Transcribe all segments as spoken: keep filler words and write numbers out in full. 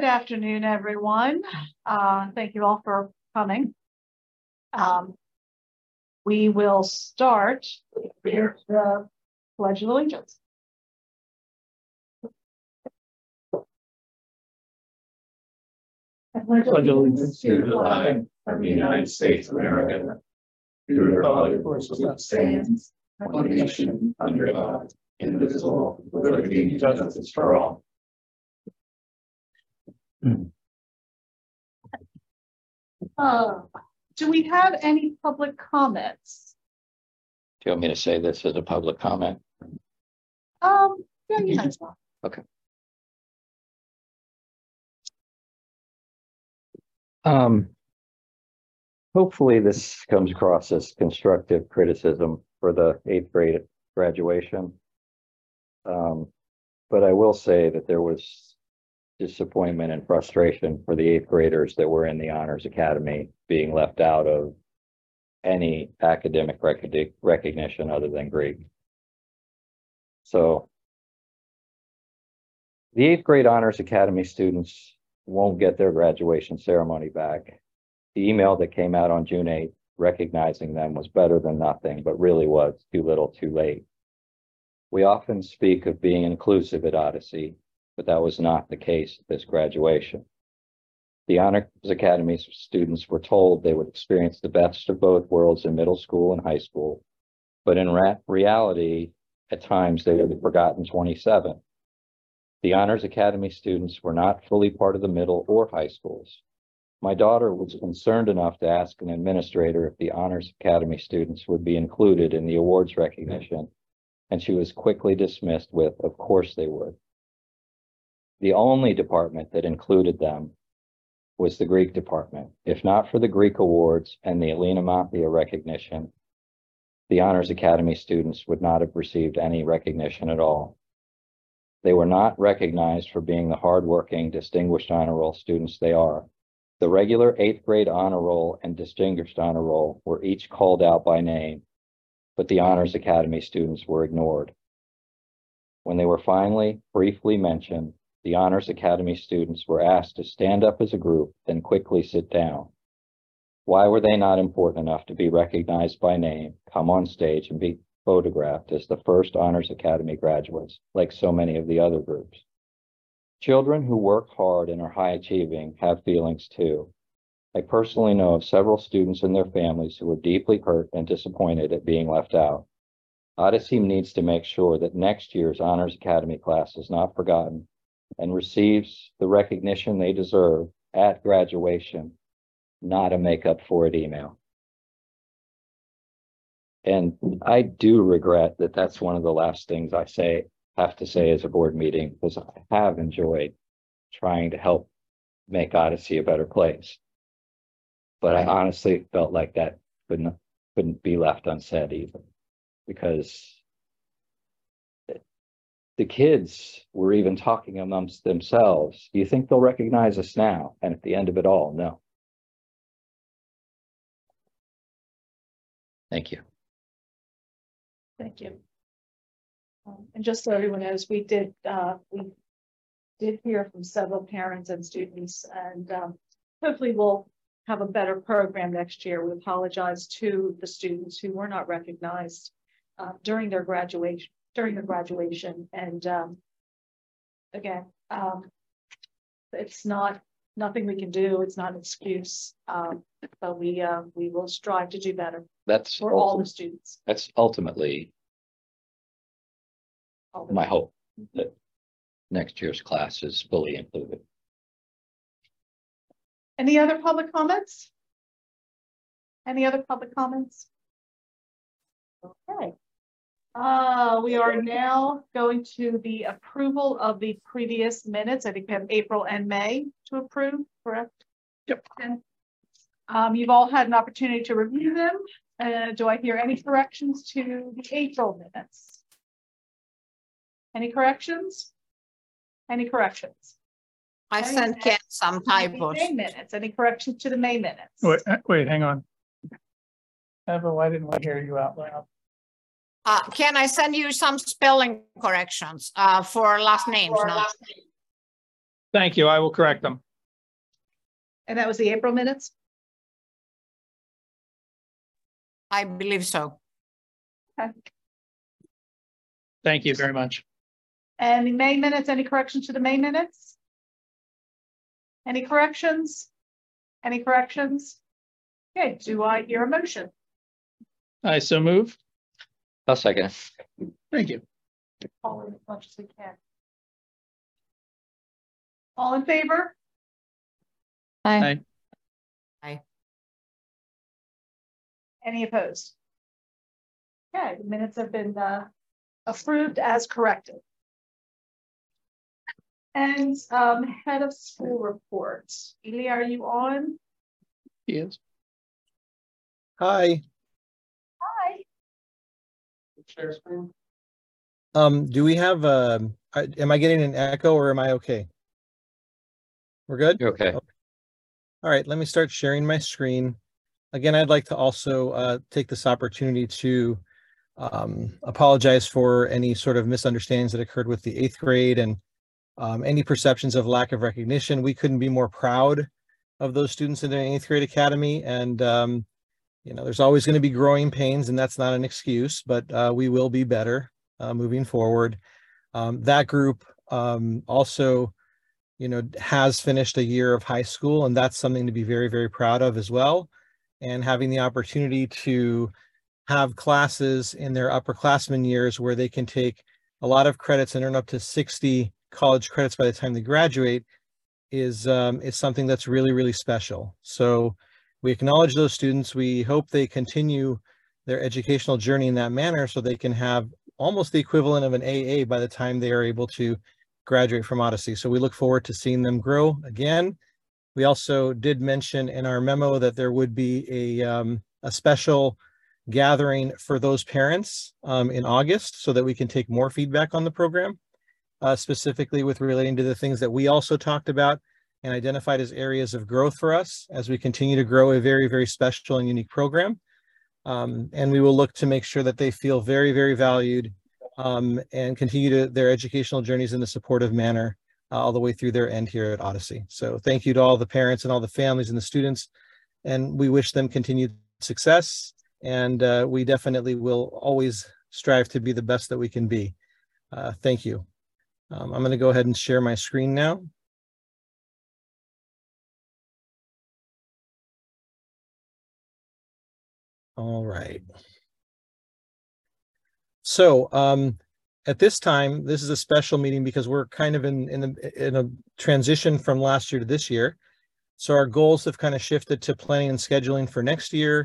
Good afternoon, everyone. Uh, thank you all for coming. Um, we will start with the Pledge of Allegiance. I pledge allegiance to the flag of the United States of America, to the republic for which it stands, one nation under God, indivisible, with liberty and justice for all. Uh, do we have any public comments? Do you want me to say this as a public comment? Um, yeah, you might as well. Okay. Um, hopefully this comes across as constructive criticism for the eighth grade graduation. Um, but I will say that there was disappointment and frustration for the eighth graders that were in the Honors Academy being left out of any academic rec recognition other than Greek. So the eighth grade Honors Academy students won't get their graduation ceremony back. The email that came out on June eighth recognizing them was better than nothing, but really was too little too late. We often speak of being inclusive at Odyssey, but that was not the case at this graduation. The Honors Academy students were told they would experience the best of both worlds in middle school and high school, but in re reality, at times they were the forgotten twenty-seven. The Honors Academy students were not fully part of the middle or high schools. My daughter was concerned enough to ask an administrator if the Honors Academy students would be included in the awards recognition, and she was quickly dismissed with, of course they would. The only department that included them was the Greek department. If not for the Greek awards and the Alina Mafia recognition, the Honors Academy students would not have received any recognition at all. They were not recognized for being the hardworking, distinguished honor roll students they are. The regular eighth grade honor roll and distinguished honor roll were each called out by name, but the Honors Academy students were ignored. When they were finally briefly mentioned, the Honors Academy students were asked to stand up as a group, then quickly sit down. Why were they not important enough to be recognized by name, come on stage, and be photographed as the first Honors Academy graduates, like so many of the other groups? Children who work hard and are high achieving have feelings too. I personally know of several students and their families who were deeply hurt and disappointed at being left out. Odyssey needs to make sure that next year's Honors Academy class is not forgotten and receives the recognition they deserve at graduation, not a make up for it email. And I do regret that that's one of the last things I say, have to say as a board meeting, because I have enjoyed trying to help make Odyssey a better place. But I honestly felt like that couldn't, couldn't be left unsaid either, because the kids were even talking amongst themselves. Do you think they'll recognize us now? And at the end of it all, no. Thank you. Thank you. Um, and just so everyone knows, we did uh, we did hear from several parents and students, and um, hopefully we'll have a better program next year. We apologize to the students who were not recognized uh, during their graduation. during the graduation. And um, again, um, it's not, nothing we can do. It's not an excuse, um, but we, uh, we will strive to do better That's for all the students. That's ultimately All the my hope, that next year's class is fully included. Any other public comments? Any other public comments? Okay. Uh, we are now going to the approval of the previous minutes. I think we have April and May to approve, correct? Yep. And, um, you've all had an opportunity to review them. Uh, do I hear any corrections to the April minutes? Any corrections? Any corrections? I Any sent Ken some typos. May minutes. Any corrections to the May minutes? Wait, wait, hang on. Eva, why didn't we hear you out loud? Uh, can I send you some spelling corrections uh, for last names? For No? last name. Thank you. I will correct them. And that was the April minutes? I believe so. Thank you very much. And the May minutes, any corrections to the May minutes? Any corrections? Any corrections? Okay, do I hear a motion? I so move. I'll second it. Thank you. All in as much as we can. All in favor? Aye. Any opposed? Okay, the minutes have been uh, approved as corrected. And um, head of school reports. Ely, are you on? He is. Hi, Hi. Share screen. um, do we have, um, I- am I getting an echo or am I okay? We're good? You're okay. All right, let me start sharing my screen. Again, I'd like to also uh, take this opportunity to um, apologize for any sort of misunderstandings that occurred with the eighth grade and um, any perceptions of lack of recognition. We couldn't be more proud of those students in the eighth grade academy. And, um, you know, there's always going to be growing pains, and that's not an excuse, but uh, we will be better uh, moving forward. Um, that group um, also, you know, has finished a year of high school, and that's something to be very, very proud of as well. And having the opportunity to have classes in their upperclassmen years where they can take a lot of credits and earn up to sixty college credits by the time they graduate is um, is something that's really, really special. So we acknowledge those students. We hope they continue their educational journey in that manner so they can have almost the equivalent of an A A by the time they are able to graduate from Odyssey. So we look forward to seeing them grow again. We also did mention in our memo that there would be a, um, a special gathering for those parents um, in August so that we can take more feedback on the program, uh, specifically with relating to the things that we also talked about and identified as areas of growth for us as we continue to grow a very, very special and unique program. Um, and we will look to make sure that they feel very, very valued um, and continue to their educational journeys in a supportive manner uh, all the way through their end here at Odyssey. So thank you to all the parents and all the families and the students, and we wish them continued success. And uh, we definitely will always strive to be the best that we can be. Uh, thank you. Um, I'm going to go ahead and share my screen now. All right. So um, at this time, this is a special meeting because we're kind of in, in, a, in a transition from last year to this year. So our goals have kind of shifted to planning and scheduling for next year,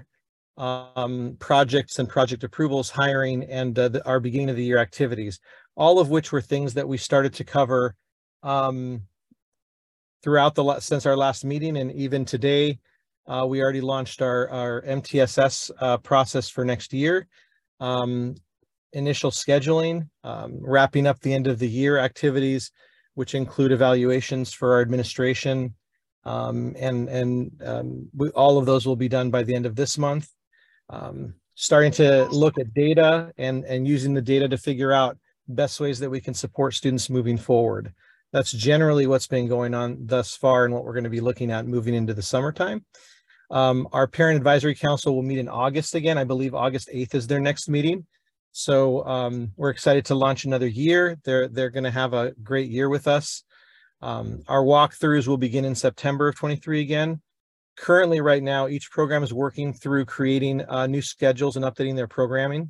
um, projects and project approvals, hiring, and uh, the, our beginning of the year activities, all of which were things that we started to cover um, throughout the since our last meeting. And even today, uh, we already launched our, our M T S S uh, process for next year. Um, initial scheduling, um, wrapping up the end of the year activities, which include evaluations for our administration. Um, and and um, we, all of those will be done by the end of this month. Um, starting to look at data and, and using the data to figure out best ways that we can support students moving forward. That's generally what's been going on thus far and what we're going to be looking at moving into the summertime. Um, our Parent Advisory Council will meet in August again. I believe August eighth is their next meeting. So um, we're excited to launch another year. They're, they're going to have a great year with us. Um, our walkthroughs will begin in September of twenty-three again. Currently, right now, each program is working through creating uh, new schedules and updating their programming.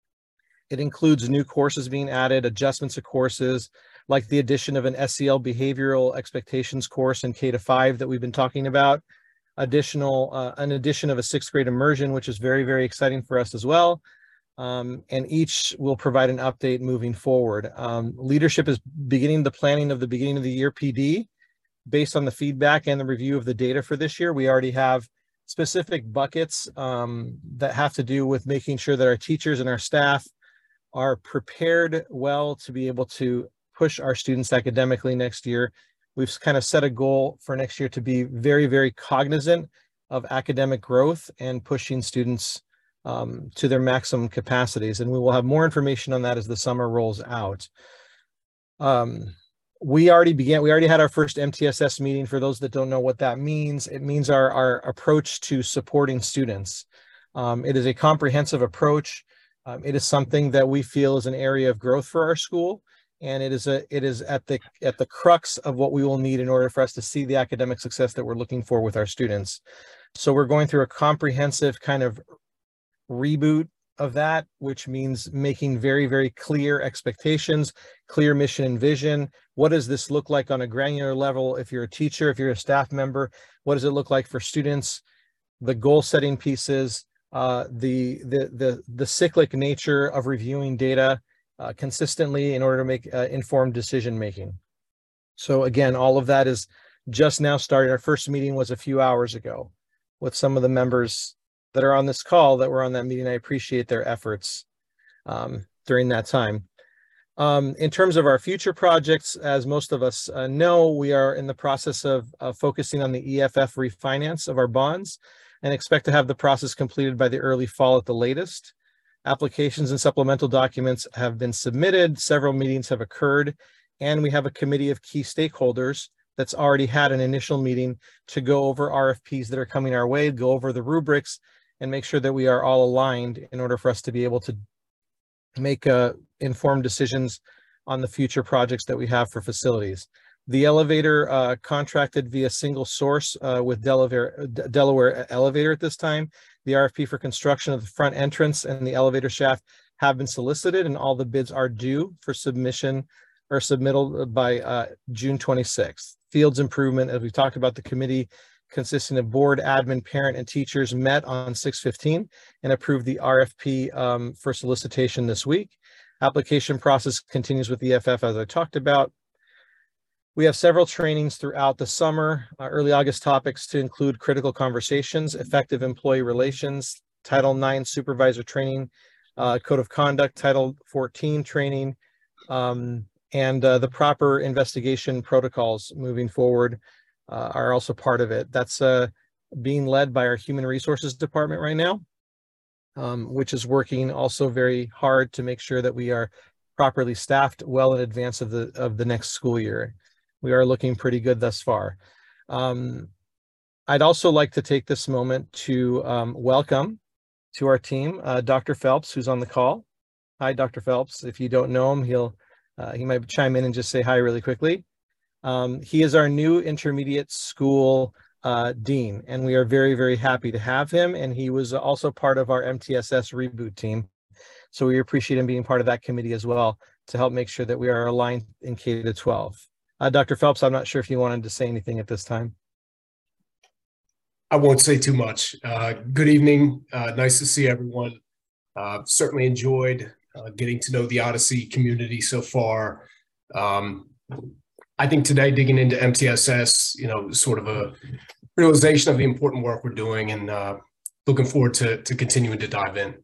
It includes new courses being added, adjustments of courses, like the addition of an S E L behavioral expectations course in K to five that we've been talking about. Additional, uh, an addition of a sixth grade immersion, which is very, very exciting for us as well. Um, and each will provide an update moving forward. Um, leadership is beginning the planning of the beginning of the year P D based on the feedback and the review of the data for this year. We already have specific buckets um, that have to do with making sure that our teachers and our staff are prepared well to be able to push our students academically next year. We've kind of set a goal for next year to be very, very cognizant of academic growth and pushing students um, to their maximum capacities. And we will have more information on that as the summer rolls out. Um, we already began, we already had our first M T S S meeting. For those that don't know what that means, it means our, our approach to supporting students. Um, it is a comprehensive approach. Um, it is something that we feel is an area of growth for our school. And it is a, it is at the, at the crux of what we will need in order for us to see the academic success that we're looking for with our students. So we're going through a comprehensive kind of reboot of that, which means making very, very clear expectations, clear mission and vision. What does this look like on a granular level? If you're a teacher, if you're a staff member, what does it look like for students? The goal setting pieces, uh, the, the, the, the cyclic nature of reviewing data uh, consistently in order to make uh, informed decision making. So again, all of that is just now starting. Our first meeting was a few hours ago with some of the members that are on this call that were on that meeting. I appreciate their efforts um, during that time. Um, in terms of our future projects, as most of us uh, know, we are in the process of uh, focusing on the E F F refinance of our bonds and expect to have the process completed by the early fall at the latest. Applications and supplemental documents have been submitted, several meetings have occurred, and we have a committee of key stakeholders that's already had an initial meeting to go over R F Ps that are coming our way, go over the rubrics, and make sure that we are all aligned in order for us to be able to make uh, informed decisions on the future projects that we have for facilities. The elevator uh, contracted via single source uh, with Delaware, Delaware Elevator at this time. The R F P for construction of the front entrance and the elevator shaft have been solicited, and all the bids are due for submission or submittal by uh, June twenty-sixth. Fields improvement, as we talked about, the committee consisting of board, admin, parent, and teachers met on six fifteen and approved the R F P um, for solicitation this week. Application process continues with the E F F, as I talked about. We have several trainings throughout the summer, uh, early August topics to include critical conversations, effective employee relations, Title nine supervisor training, uh, code of conduct, Title fourteen training, um, and uh, the proper investigation protocols moving forward uh, are also part of it. That's uh, being led by our human resources department right now, um, which is working also very hard to make sure that we are properly staffed well in advance of the of the next school year. We are looking pretty good thus far. Um, I'd also like to take this moment to um, welcome to our team, uh, Doctor Phelps, who's on the call. Hi, Doctor Phelps. If you don't know him, he'll uh, he might chime in and just say hi really quickly. Um, he is our new intermediate school uh, dean, and we are very, very happy to have him. And he was also part of our M T S S reboot team. So we appreciate him being part of that committee as well to help make sure that we are aligned in K to twelve. Uh, Doctor Phelps, I'm not sure if you wanted to say anything at this time. I won't say too much. Uh, good evening. Uh, nice to see everyone. Uh, certainly enjoyed uh, getting to know the Odyssey community so far. Um, I think today digging into M T S S, you know, sort of a realization of the important work we're doing, and uh, looking forward to, to continuing to dive in.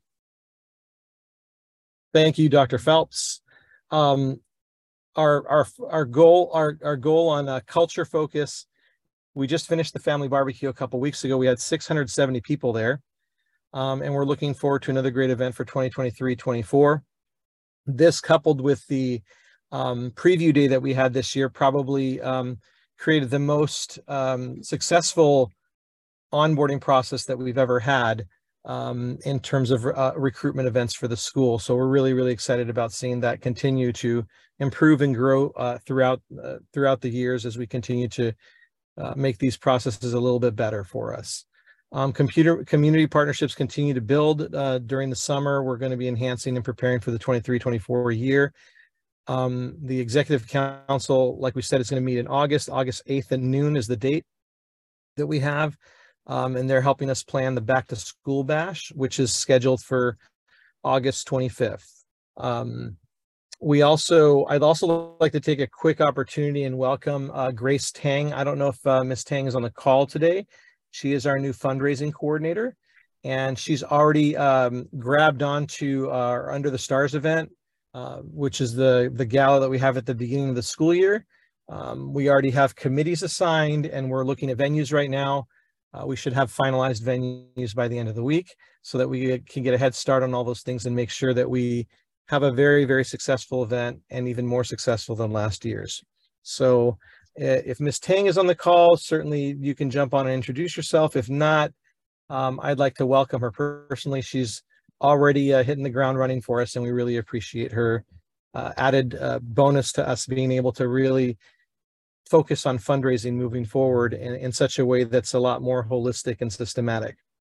Thank you, Doctor Phelps. Um, our, our, our goal, our, our goal on uh, culture focus, we just finished the family barbecue a couple weeks ago. We had six hundred seventy people there. Um, and we're looking forward to another great event for twenty twenty-three twenty-four. This, coupled with the um, preview day that we had this year, probably um, created the most um, successful onboarding process that we've ever had um, in terms of uh, recruitment events for the school. So we're really, really excited about seeing that continue to improve and grow uh, throughout uh, throughout the years as we continue to uh, make these processes a little bit better for us. Um, computer community partnerships continue to build uh, during the summer. We're going to be enhancing and preparing for the twenty-three twenty-four year. Um, the executive council, like we said, is going to meet in August. August eighth at noon is the date that we have. Um, and they're helping us plan the back to school bash, which is scheduled for August twenty-fifth. Um, we also, I'd also like to take a quick opportunity and welcome uh, Grace Tang. I don't know if uh, Miz Tang is on the call today. She is our new fundraising coordinator, and she's already um, grabbed onto our Under the Stars event, uh, which is the, the gala that we have at the beginning of the school year. Um, we already have committees assigned, and we're looking at venues right now. Uh, we should have finalized venues by the end of the week so that we can get a head start on all those things and make sure that we have a very, very successful event, and even more successful than last year's. So uh, if Miz Tang is on the call, certainly you can jump on and introduce yourself. If not, um, I'd like to welcome her personally. She's already uh, hitting the ground running for us, and we really appreciate her uh, added uh, bonus to us being able to really focus on fundraising moving forward in, in such a way that's a lot more holistic and systematic.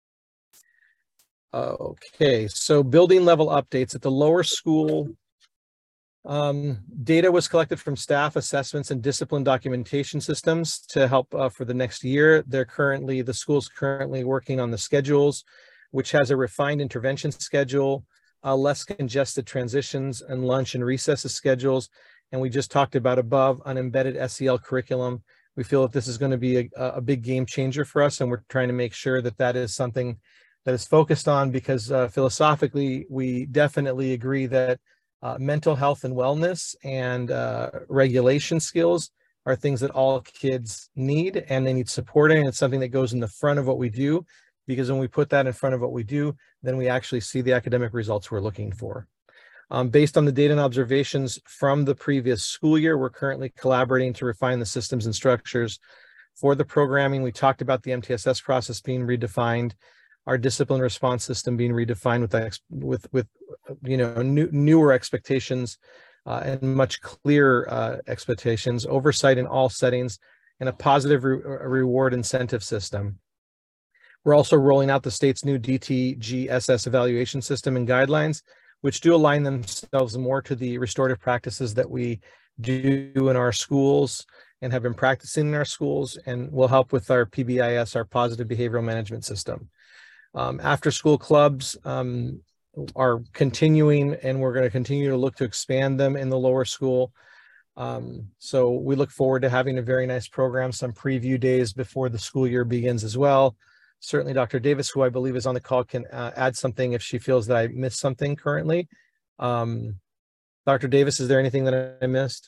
Okay, so building level updates at the lower school. Um, data was collected from staff assessments and discipline documentation systems to help uh, for the next year. They're currently, the school's currently working on the schedules, which has a refined intervention schedule, uh, less congested transitions and lunch and recesses schedules. And we just talked about above an embedded S E L curriculum. We feel that this is going to be a, a big game changer for us, and we're trying to make sure that that is something that is focused on, because uh, philosophically, we definitely agree that uh, mental health and wellness and uh, regulation skills are things that all kids need, and they need supporting. It's something that goes in the front of what we do, because when we put that in front of what we do, then we actually see the academic results we're looking for. Um, based on the data and observations from the previous school year, we're currently collaborating to refine the systems and structures for the programming. We talked about the M T S S process being redefined, our discipline response system being redefined with ex with with you know new, newer expectations uh, and much clearer uh, expectations, oversight in all settings, and a positive re reward incentive system. We're also rolling out the state's new D T G S S evaluation system and guidelines, which do align themselves more to the restorative practices that we do in our schools and have been practicing in our schools, and will help with our P B I S, our positive behavioral management system. Um, after school clubs um, are continuing, and we're going to continue to look to expand them in the lower school. Um, so we look forward to having a very nice program, some preview days before the school year begins as well. Certainly Doctor Davis, who I believe is on the call, can uh, add something if she feels that I missed something currently. Um, Doctor Davis, is there anything that I missed?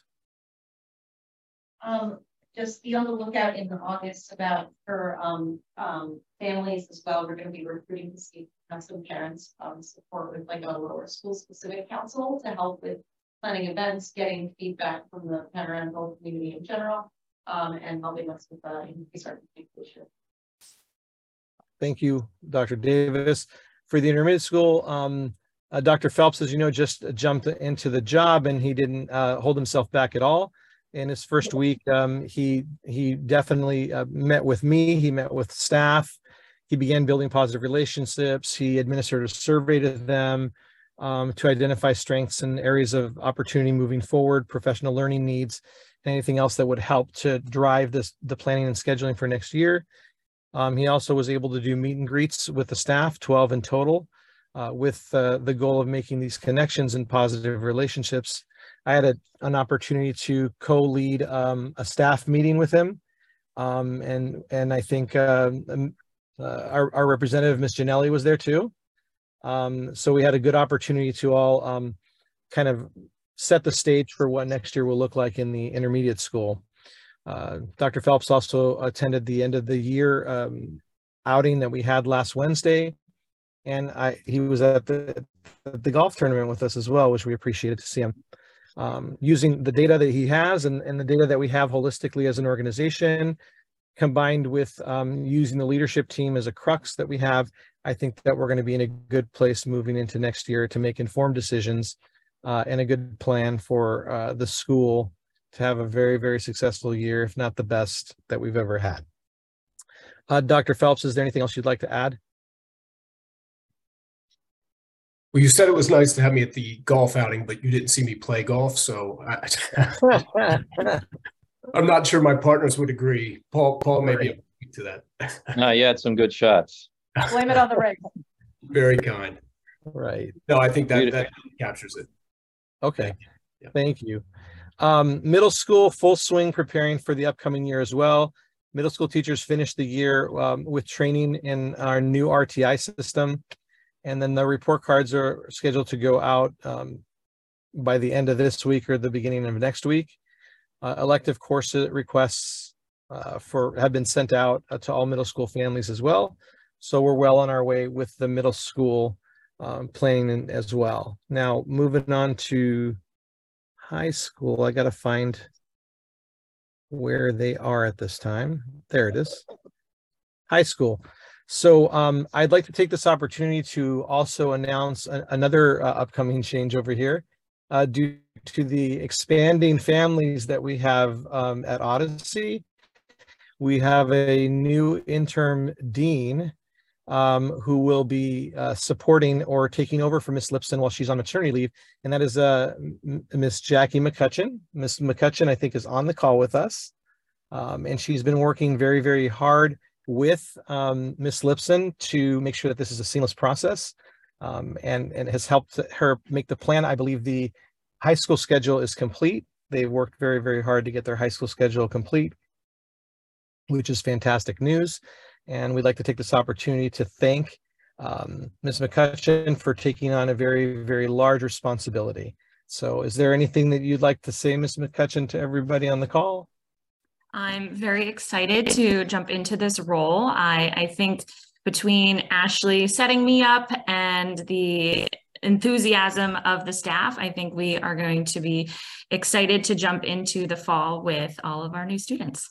Um, just be on the lookout in August about for um, um, families as well. We're going to be recruiting to see have some parents um, support with like a lower school specific council to help with planning events, getting feedback from the parental community in general, um, and helping us with uh, increase our communication. Thank you, Doctor Davis. For the intermediate school, um, uh, Doctor Phelps, as you know, just jumped into the job, and he didn't uh, hold himself back at all. In his first week, um, he he definitely uh, met with me. He met with staff. He began building positive relationships. He administered a survey to them um, to identify strengths and areas of opportunity moving forward, professional learning needs, and anything else that would help to drive this the planning and scheduling for next year. Um, he also was able to do meet and greets with the staff, twelve in total, uh, with uh, the goal of making these connections and positive relationships. I had a, an opportunity to co-lead um, a staff meeting with him. Um, and, and I think uh, uh, our, our representative, Miz Janelli, was there too. Um, so we had a good opportunity to all um, kind of set the stage for what next year will look like in the intermediate school. Uh, Doctor Phelps also attended the end of the year um, outing that we had last Wednesday. And I, he was at the, the golf tournament with us as well, which we appreciated to see him. Um, using the data that he has and, and the data that we have holistically as an organization, combined with um, using the leadership team as a crux that we have, I think that we're going to be in a good place moving into next year to make informed decisions uh, and a good plan for uh, the school to have a very, very successful year, if not the best that we've ever had. Uh, Doctor Phelps, is there anything else you'd like to add? Well, you said it was nice to have me at the golf outing, but you didn't see me play golf, so I, I'm not sure my partners would agree. Paul, Paul, maybe I'll speak to that. No, you had some good shots. Blame it on the rig. Very kind. Right. No, I think that, that captures it. Okay. Yeah. Thank you. Um, middle school, full swing preparing for the upcoming year as well. Middle school teachers finished the year um, with training in our new R T I system. And then the report cards are scheduled to go out um, by the end of this week or the beginning of next week. Uh, elective course requests uh, for have been sent out uh, to all middle school families as well. So we're well on our way with the middle school um, planning as well. Now, moving on to high school, I got to find where they are at this time. There it is. High school. So um, I'd like to take this opportunity to also announce a, another uh, upcoming change over here. Uh, due to the expanding families that we have um, at Odyssey, we have a new interim dean um, who will be uh, supporting or taking over for Miss Lipson while she's on maternity leave, and that is uh, Miss Jackie McCutcheon. Miss McCutcheon, I think, is on the call with us, um, and she's been working very, very hard with um, Miss Lipson to make sure that this is a seamless process, um, and, and has helped her make the plan. I believe the high school schedule is complete. They've worked very, very hard to get their high school schedule complete, which is fantastic news. And we'd like to take this opportunity to thank um, Miz McCutcheon for taking on a very, very large responsibility. So is there anything that you'd like to say, Miz McCutcheon, to everybody on the call? I'm very excited to jump into this role. I, I think between Ashley setting me up and the enthusiasm of the staff, I think we are going to be excited to jump into the fall with all of our new students.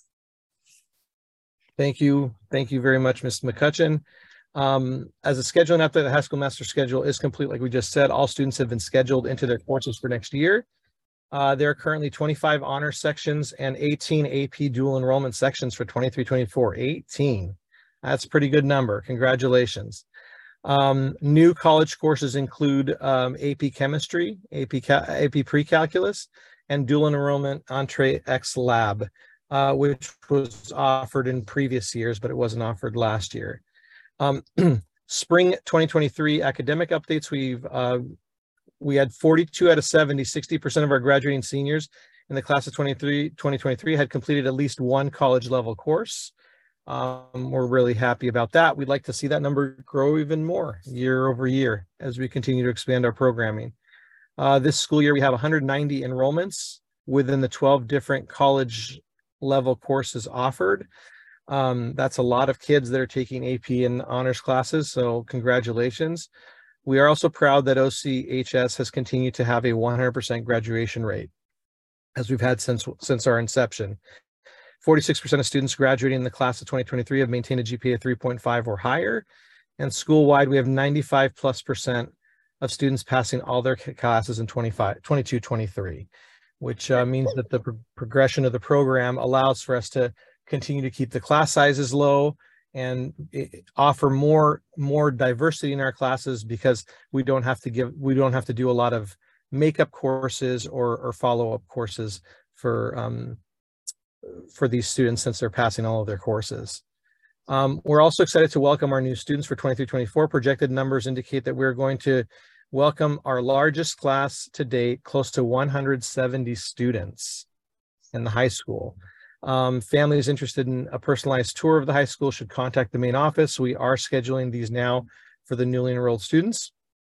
Thank you. Thank you very much, Miz McCutcheon. Um, as a scheduling update, the high school master schedule is complete. Like we just said, all students have been scheduled into their courses for next year. Uh, there are currently twenty-five honor sections and eighteen A P dual enrollment sections for twenty-three twenty-four. eighteen. That's a pretty good number. Congratulations. Um, new college courses include um, A P chemistry, A P, A P pre-calculus, and dual enrollment Entree X Lab, uh, which was offered in previous years, but it wasn't offered last year. Um, spring twenty twenty-three academic updates. We've uh, we had forty-two out of seventy, sixty percent of our graduating seniors in the class of twenty-three, twenty twenty-three had completed at least one college level course. Um, we're really happy about that. We'd like to see that number grow even more year over year as we continue to expand our programming. Uh, this school year, we have one hundred ninety enrollments within the twelve different college level courses offered. Um, that's a lot of kids that are taking A P and honors classes, so congratulations. We are also proud that O C H S has continued to have a one hundred percent graduation rate, as we've had since, since our inception. forty-six percent of students graduating in the class of twenty twenty-three have maintained a G P A three point five or higher. And school-wide, we have ninety-five plus percent of students passing all their classes in twenty-five, twenty-two twenty-three, which uh, means that the pro progression of the program allows for us to continue to keep the class sizes low and offer more more diversity in our classes, because we don't have to give we don't have to do a lot of makeup courses or, or follow-up courses for um, for these students, since they're passing all of their courses. Um, we're also excited to welcome our new students for twenty-three twenty-four. Projected numbers indicate that we're going to welcome our largest class to date, close to one hundred seventy students in the high school. Um, families interested in a personalized tour of the high school should contact the main office. We are scheduling these now for the newly enrolled students.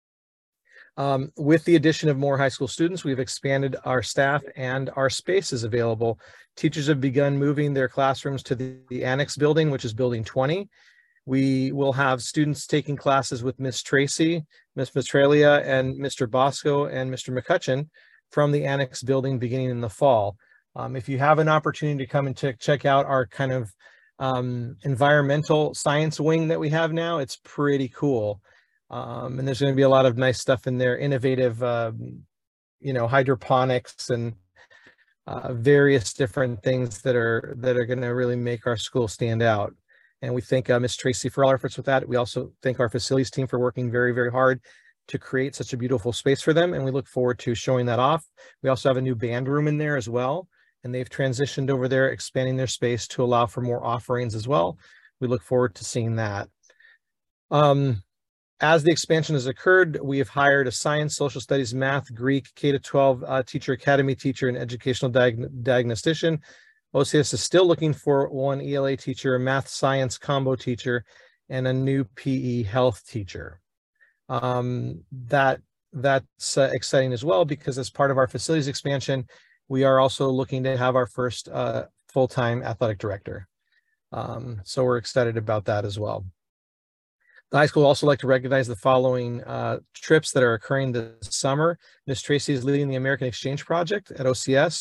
Um, with the addition of more high school students, we've expanded our staff and our spaces available. Teachers have begun moving their classrooms to the, the annex building, which is building twenty. We will have students taking classes with Miss Tracy, Miss Matralia, and Mister Bosco and Mister McCutcheon from the annex building beginning in the fall. Um, if you have an opportunity to come and check check out our kind of um, environmental science wing that we have now, it's pretty cool. Um, and there's going to be a lot of nice stuff in there, innovative, um, you know, hydroponics and uh, various different things that are that are going to really make our school stand out. And we thank uh, Miss Tracy for all our efforts with that. We also thank our facilities team for working very, very hard to create such a beautiful space for them. And we look forward to showing that off. We also have a new band room in there as well, and they've transitioned over there, expanding their space to allow for more offerings as well. We look forward to seeing that. Um, As the expansion has occurred, we have hired a science, social studies, math, Greek, K to twelve uh, teacher, academy teacher, and educational diag diagnostician. O C S is still looking for one E L A teacher, a math science combo teacher, and a new P E health teacher. Um, that that's uh, exciting as well, because as part of our facilities expansion, we are also looking to have our first uh, full-time athletic director. Um, so we're excited about that as well. The high school would also like to recognize the following uh, trips that are occurring this summer. Miss Tracy is leading the American Exchange Project at O C S.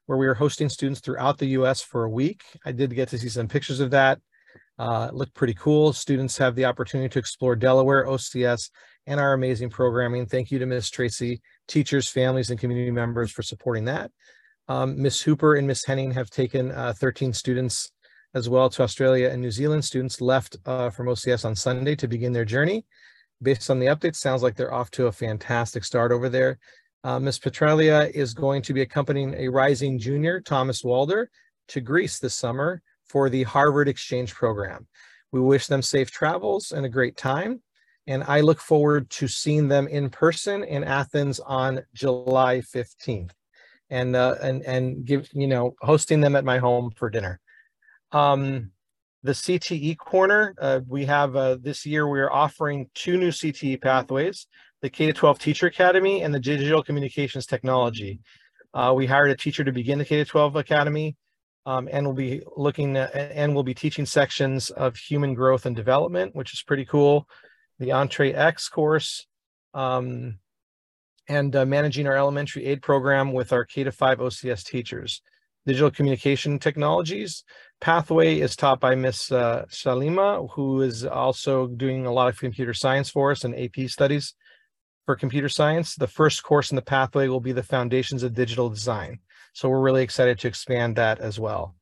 where we are hosting students throughout the U S for a week. I did get to see some pictures of that. Uh, it looked pretty cool. Students have the opportunity to explore Delaware, O C S, and our amazing programming. Thank you to Miz Tracy, teachers, families, and community members for supporting that. Um, Miz Hooper and Miz Henning have taken uh, thirteen students as well to Australia and New Zealand. Students left uh, from O C S on Sunday to begin their journey. Based on the updates, sounds like they're off to a fantastic start over there. Uh, Miz Petralia is going to be accompanying a rising junior, Thomas Walder, to Greece this summer for the Harvard Exchange Program. We wish them safe travels and a great time. And I look forward to seeing them in person in Athens on July fifteenth and, uh, and, and give, you know, hosting them at my home for dinner. Um, the C T E corner, uh, we have uh, this year, we are offering two new C T E pathways, the K to twelve Teacher Academy and the Digital Communications Technology. Uh, we hired a teacher to begin the K to twelve Academy um, and we'll be looking at, and we'll be teaching sections of human growth and development, which is pretty cool. The Entree X course um, and uh, managing our elementary aid program with our K to five O C S teachers. Digital Communication Technologies pathway is taught by Miss Uh, Shalima, who is also doing a lot of computer science for us and A P studies for computer science. The first course in the pathway will be the Foundations of Digital Design. So we're really excited to expand that as well.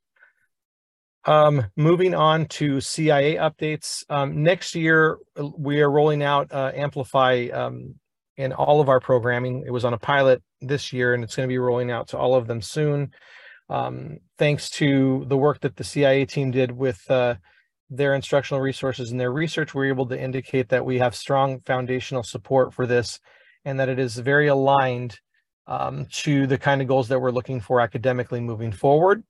Um, moving on to C I A updates. Um, next year, we are rolling out uh, Amplify um, in all of our programming. It was on a pilot this year, and it's going to be rolling out to all of them soon. Um, thanks to the work that the C I A team did with uh, their instructional resources and their research, we're able to indicate that we have strong foundational support for this and that it is very aligned um, to the kind of goals that we're looking for academically moving forward.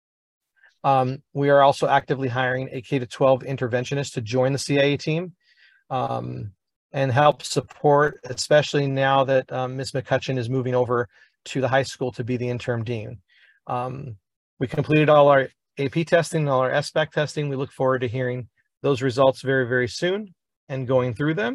Um, we are also actively hiring a K to twelve interventionist to join the C I A team um, and help support, especially now that um, Miz McCutcheon is moving over to the high school to be the interim dean. Um, we completed all our A P testing and all our S BAC testing. We look forward to hearing those results very, very soon and going through them.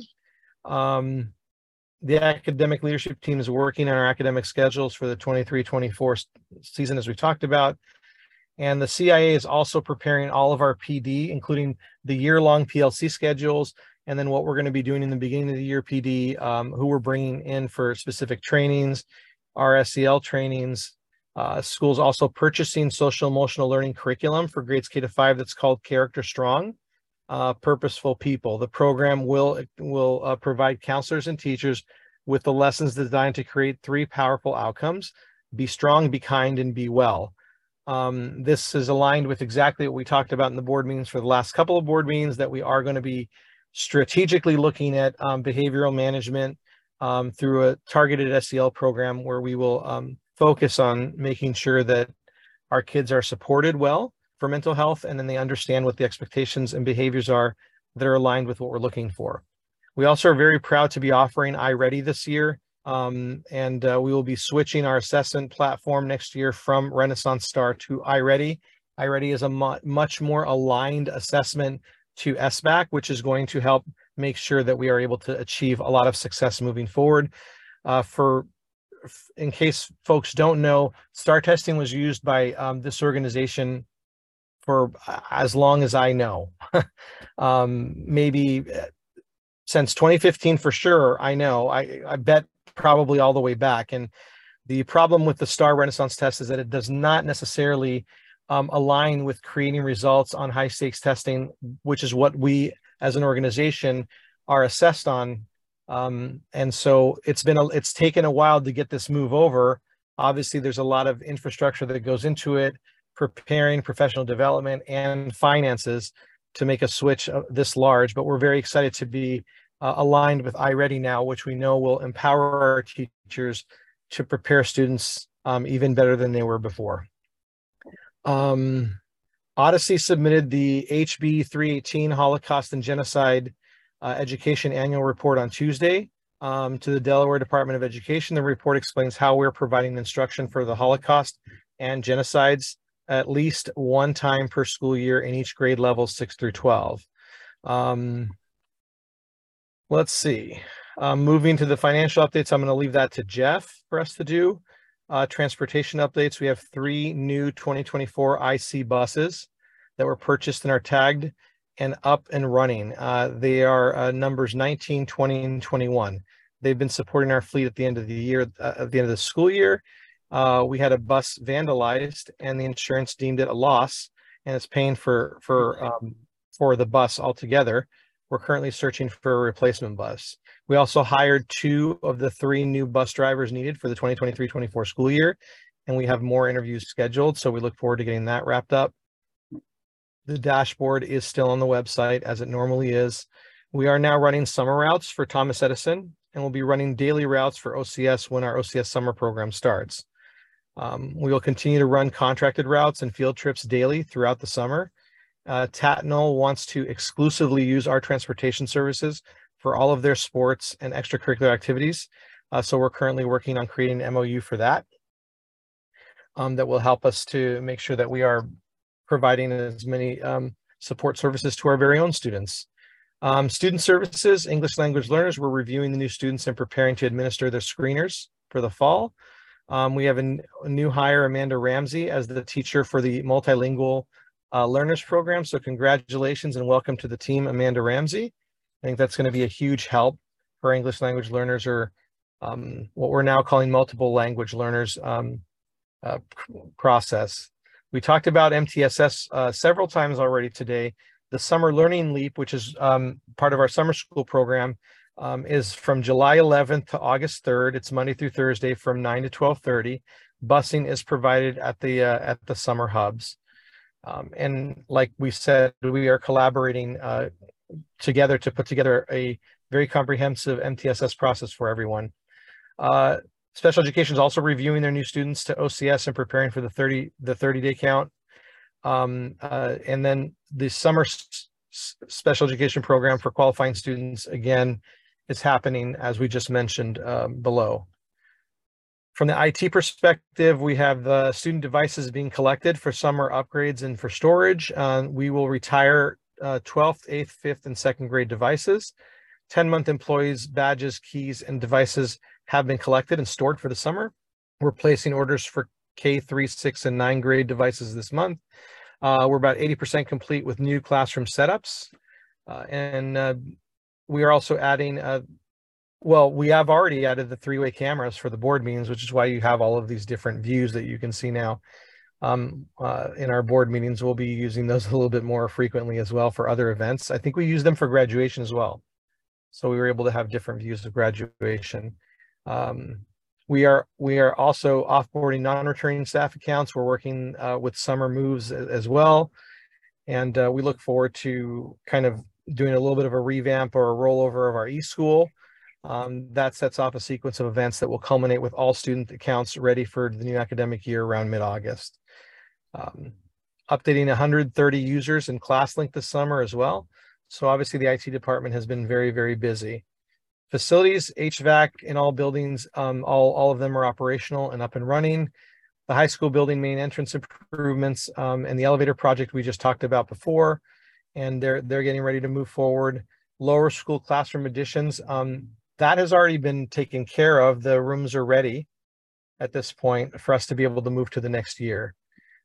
Um, the academic leadership team is working on our academic schedules for the twenty-three twenty-four season, as we talked about. And the C I A is also preparing all of our P D, including the year-long P L C schedules, and then what we're going to be doing in the beginning of the year P D, um, who we're bringing in for specific trainings, our S E L trainings. Uh, schools also purchasing social emotional learning curriculum for grades K to five that's called Character Strong, uh, Purposeful People. The program will, will uh, provide counselors and teachers with the lessons designed to create three powerful outcomes: be strong, be kind, and be well. Um, this is aligned with exactly what we talked about in the board meetings for the last couple of board meetings, that we are going to be strategically looking at um, behavioral management um, through a targeted S E L program where we will um, focus on making sure that our kids are supported well for mental health, and then they understand what the expectations and behaviors are that are aligned with what we're looking for. We also are very proud to be offering iReady this year. Um, and uh, we will be switching our assessment platform next year from Renaissance Star to iReady. iReady is a mu much more aligned assessment to S BAC, which is going to help make sure that we are able to achieve a lot of success moving forward. Uh, for, in case folks don't know, STAR testing was used by um, this organization for as long as I know. um, maybe since twenty fifteen for sure, I know. I, I bet probably all the way back. And the problem with the STAR Renaissance test is that it does not necessarily um, align with creating results on high stakes testing, which is what we as an organization are assessed on. Um, and so it's been, a, it's taken a while to get this move over. Obviously, there's a lot of infrastructure that goes into it, preparing professional development and finances to make a switch this large, but we're very excited to be Uh, aligned with iReady now, which we know will empower our teachers to prepare students um, even better than they were before. Um, Odyssey submitted the H B three eighteen Holocaust and Genocide uh, Education Annual Report on Tuesday um, to the Delaware Department of Education. The report explains how we're providing instruction for the Holocaust and genocides at least one time per school year in each grade level six through twelve. Um, Let's see. Um, moving to the financial updates, I'm going to leave that to Jeff for us to do. Uh, transportation updates. We have three new twenty twenty-four I C buses that were purchased and are tagged and up and running. Uh, they are uh, numbers nineteen, twenty, and twenty-one. They've been supporting our fleet at the end of the year, uh, at the end of the school year. Uh, we had a bus vandalized and the insurance deemed it a loss and it's paying for, for, um, for the bus altogether. We're currently searching for a replacement bus. We also hired two of the three new bus drivers needed for the twenty twenty-three twenty-four school year, and we have more interviews scheduled, so we look forward to getting that wrapped up. The dashboard is still on the website as it normally is. We are now running summer routes for Thomas Edison, and we'll be running daily routes for O C S when our O C S summer program starts. Um, we will continue to run contracted routes and field trips daily throughout the summer. Uh, Tatnall wants to exclusively use our transportation services for all of their sports and extracurricular activities. Uh, so we're currently working on creating an M O U for that. Um, that will help us to make sure that we are providing as many um, support services to our very own students. Um, student services, English language learners, we're reviewing the new students and preparing to administer their screeners for the fall. Um, we have a, a new hire, Amanda Ramsey, as the teacher for the multilingual uh, learners program. So congratulations and welcome to the team, Amanda Ramsey. I think that's going to be a huge help for English language learners, or um, what we're now calling multiple language learners um, uh, process. We talked about M T S S uh, several times already today. The Summer Learning Leap, which is um, part of our summer school program, um, is from July eleventh to August third. It's Monday through Thursday from nine to twelve thirty. Busing is provided at the uh, at the summer hubs. Um, and like we said, we are collaborating uh, together to put together a very comprehensive M T S S process for everyone. Uh, special education is also reviewing their new students to O C S and preparing for the thirty the thirty day count. Um, uh, and then the summer special education program for qualifying students, again, is happening as we just mentioned um, below. From the I T perspective, we have the student devices being collected for summer upgrades and for storage. Uh, we will retire uh, twelfth, eighth, fifth, and second grade devices. ten month employees, badges, keys, and devices have been collected and stored for the summer. We're placing orders for K three, six, and nine grade devices this month. Uh, we're about eighty percent complete with new classroom setups. Uh, and uh, we are also adding, uh, well, we have already added the three-way cameras for the board meetings, which is why you have all of these different views that you can see now. Um, uh, in our board meetings, we'll be using those a little bit more frequently as well for other events. I think we use them for graduation as well. So we were able to have different views of graduation. Um, we are we are also offboarding non-returning staff accounts. We're working uh, with summer moves as well. And uh, we look forward to kind of doing a little bit of a revamp or a rollover of our eSchool. Um, that sets off a sequence of events that will culminate with all student accounts ready for the new academic year around mid-August. Um, updating one hundred thirty users in ClassLink this summer as well. So obviously the I T department has been very, very busy. Facilities, H V A C in all buildings, um, all, all of them are operational and up and running. The high school building main entrance improvements um, and the elevator project we just talked about before, and they're, they're getting ready to move forward. Lower school classroom additions, um, that has already been taken care of. The rooms are ready at this point for us to be able to move to the next year.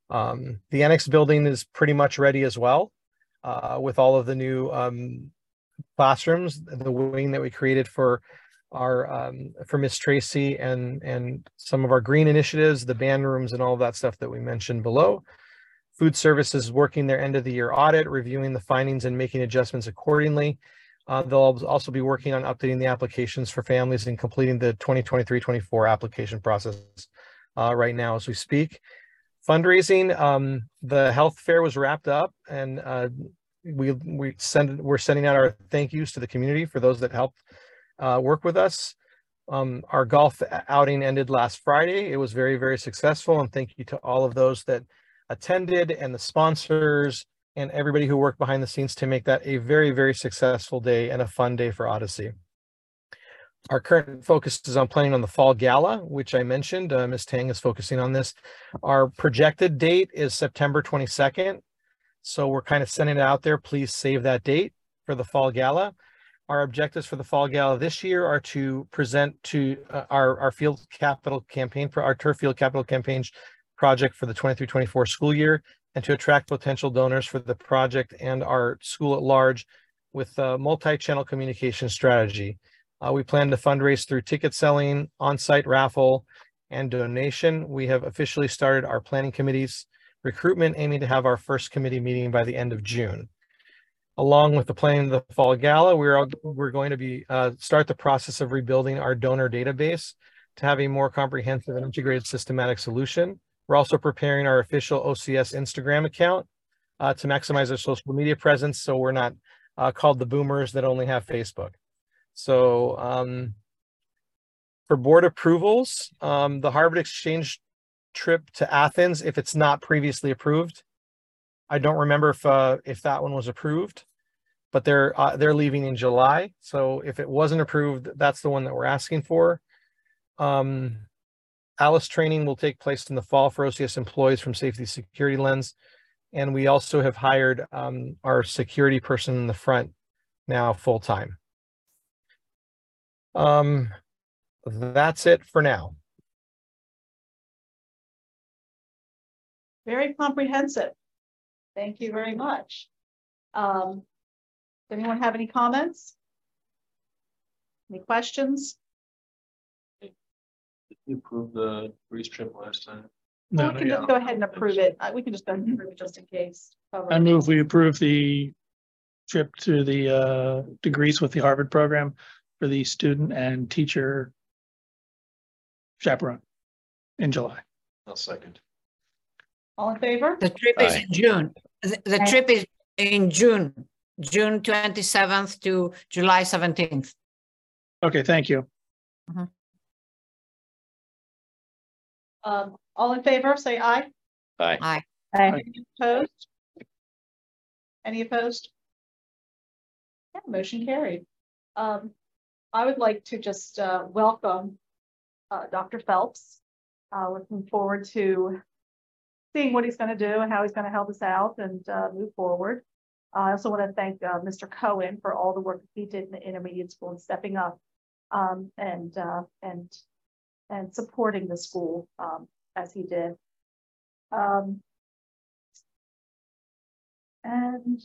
Um, the annex building is pretty much ready as well, uh, with all of the new um, classrooms, the wing that we created for our um, for Miss Tracy and and some of our green initiatives, the band rooms and all of that stuff that we mentioned below. Food services working their end of the year audit, reviewing the findings and making adjustments accordingly. Uh, they'll also be working on updating the applications for families and completing the twenty twenty-three twenty-four application process uh, right now as we speak. Fundraising, um, the health fair was wrapped up, and uh, we we send we're sending out our thank yous to the community for those that helped uh, work with us. Um, our golf outing ended last Friday. It was very, very successful, and thank you to all of those that attended and the sponsors and everybody who worked behind the scenes to make that a very, very successful day and a fun day for Odyssey. Our current focus is on planning on the fall gala, which I mentioned. Uh, Miz Tang is focusing on this. Our projected date is September twenty-second. So we're kind of sending it out there. Please save that date for the fall gala. Our objectives for the Fall Gala this year are to present to uh, our, our field capital campaign for our turf field capital campaigns project for the twenty-three twenty-four school year, and to attract potential donors for the project and our school at large with a multi-channel communication strategy. Uh, we plan to fundraise through ticket selling, on-site raffle, and donation. We have officially started our planning committee's recruitment, aiming to have our first committee meeting by the end of June. Along with the planning of the Fall Gala, we're, we're going to be uh, start the process of rebuilding our donor database to have a more comprehensive and integrated systematic solution. We're also preparing our official O C S Instagram account uh, to maximize our social media presence, so we're not uh, called the boomers that only have Facebook. So um, for board approvals, um, the Harvard Exchange trip to Athens, if it's not previously approved, I don't remember if uh, if that one was approved, but they're uh, they're leaving in July. So if it wasn't approved, that's the one that we're asking for. Um, Alice training will take place in the fall for O C S employees from Safety Security Lens. And we also have hired um, our security person in the front now full-time. Um, that's it for now. Very comprehensive. Thank you very much. Um, does anyone have any comments? Any questions? You approved the Greece trip last time. No, We no, can yeah. just go ahead and approve it. Uh, We can just go ahead and approve it just in case. Cover I it. move we approve the trip to the uh to Greece with the Harvard program for the student and teacher chaperone in July. I'll second. All in favor? The trip is Aye. in June. The, the trip is in June, June twenty-seventh to July seventeenth. Okay, thank you. Um, all in favor, say aye. Aye. Aye. Aye. Any opposed? Any opposed? Yeah, motion carried. Um, I would like to just uh, welcome uh, Doctor Phelps. Uh, looking forward to seeing what he's going to do and how he's going to help us out and uh, move forward. I also want to thank uh, Mister Cohen for all the work that he did in the intermediate school and stepping up um, and uh, and and supporting the school um, as he did. Um, and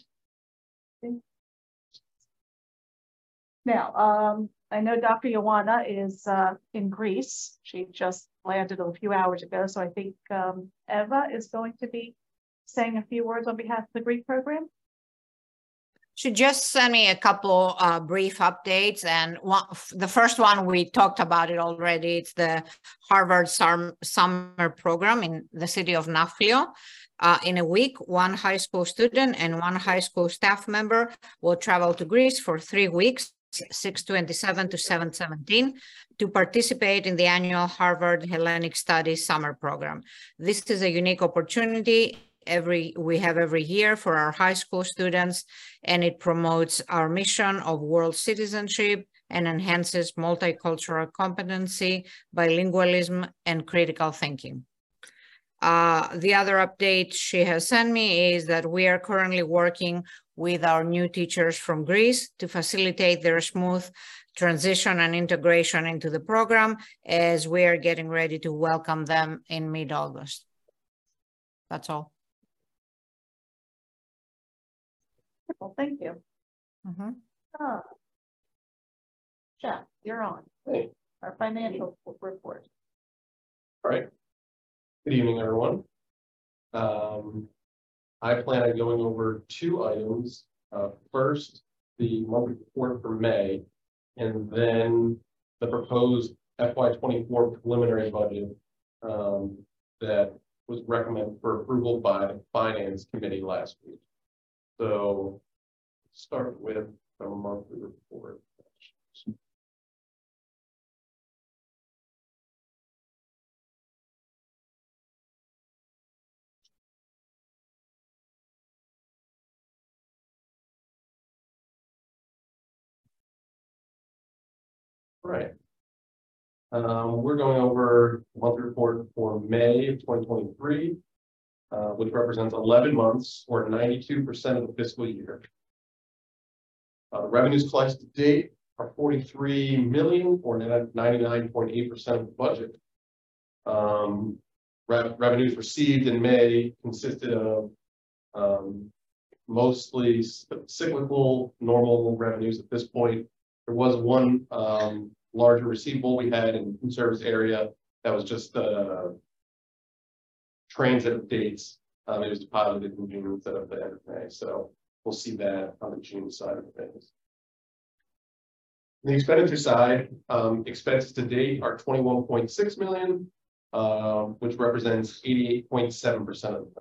now, um, I know Doctor Ioana is uh, in Greece. She just landed a few hours ago, so I think um, Eva is going to be saying a few words on behalf of the Greek program. She just sent me a couple uh, brief updates, and one, the first one we talked about it already. It's the Harvard sum, summer program in the city of Nafplio. Uh, in a week, one high school student and one high school staff member will travel to Greece for three weeks, six twenty-seven to seven seventeen, to participate in the annual Harvard Hellenic Studies summer program. This is a unique opportunity every we have every year for our high school students, and it promotes our mission of world citizenship and enhances multicultural competency, bilingualism, and critical thinking. Uh, the other update she has sent me is that we are currently working with our new teachers from Greece to facilitate their smooth transition and integration into the program as we are getting ready to welcome them in mid-August. That's all. Well, thank you. Mm-hmm. Ah. Jeff, you're on. Hey. Our financial report. All right. Good evening, everyone. Um, I plan on going over two items. Uh, first, the monthly report for May, and then the proposed F Y twenty-four preliminary budget um, that was recommended for approval by the Finance Committee last week. So, start with the monthly report. Right. Um, we're going over the monthly report for May of twenty twenty-three, uh, which represents eleven months or ninety-two percent of the fiscal year. Uh, the revenues collected to date are forty-three million or ninety-nine point eight percent of the budget. Um, rev- revenues received in May consisted of um, mostly cyclical, normal revenues at this point. There was one um, larger receivable we had in the food service area that was just uh, transit dates. Um, it was deposited in June instead of the end of May, so we'll see that on the June side of things. On the expenditure side, um, expenses to date are twenty-one point six million, um, which represents eighty-eight point seven percent of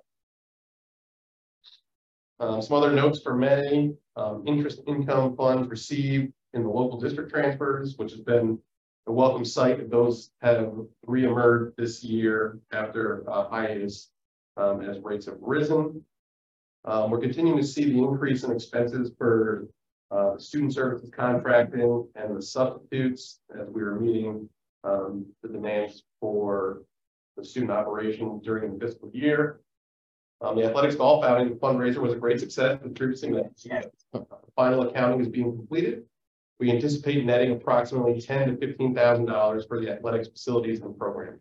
the Um, some other notes for May, um, interest income funds received in the local district transfers, which has been a welcome sight. Of those have reemerged this year after uh, hiatus um, as rates have risen. Um, we're continuing to see the increase in expenses for uh, student services contracting and the substitutes as we were meeting um, the demands for the student operation during the fiscal year. Um, the athletics golf outing fundraiser was a great success, contributing that final accounting is being completed. We anticipate netting approximately ten to fifteen thousand dollars for the athletics facilities and program.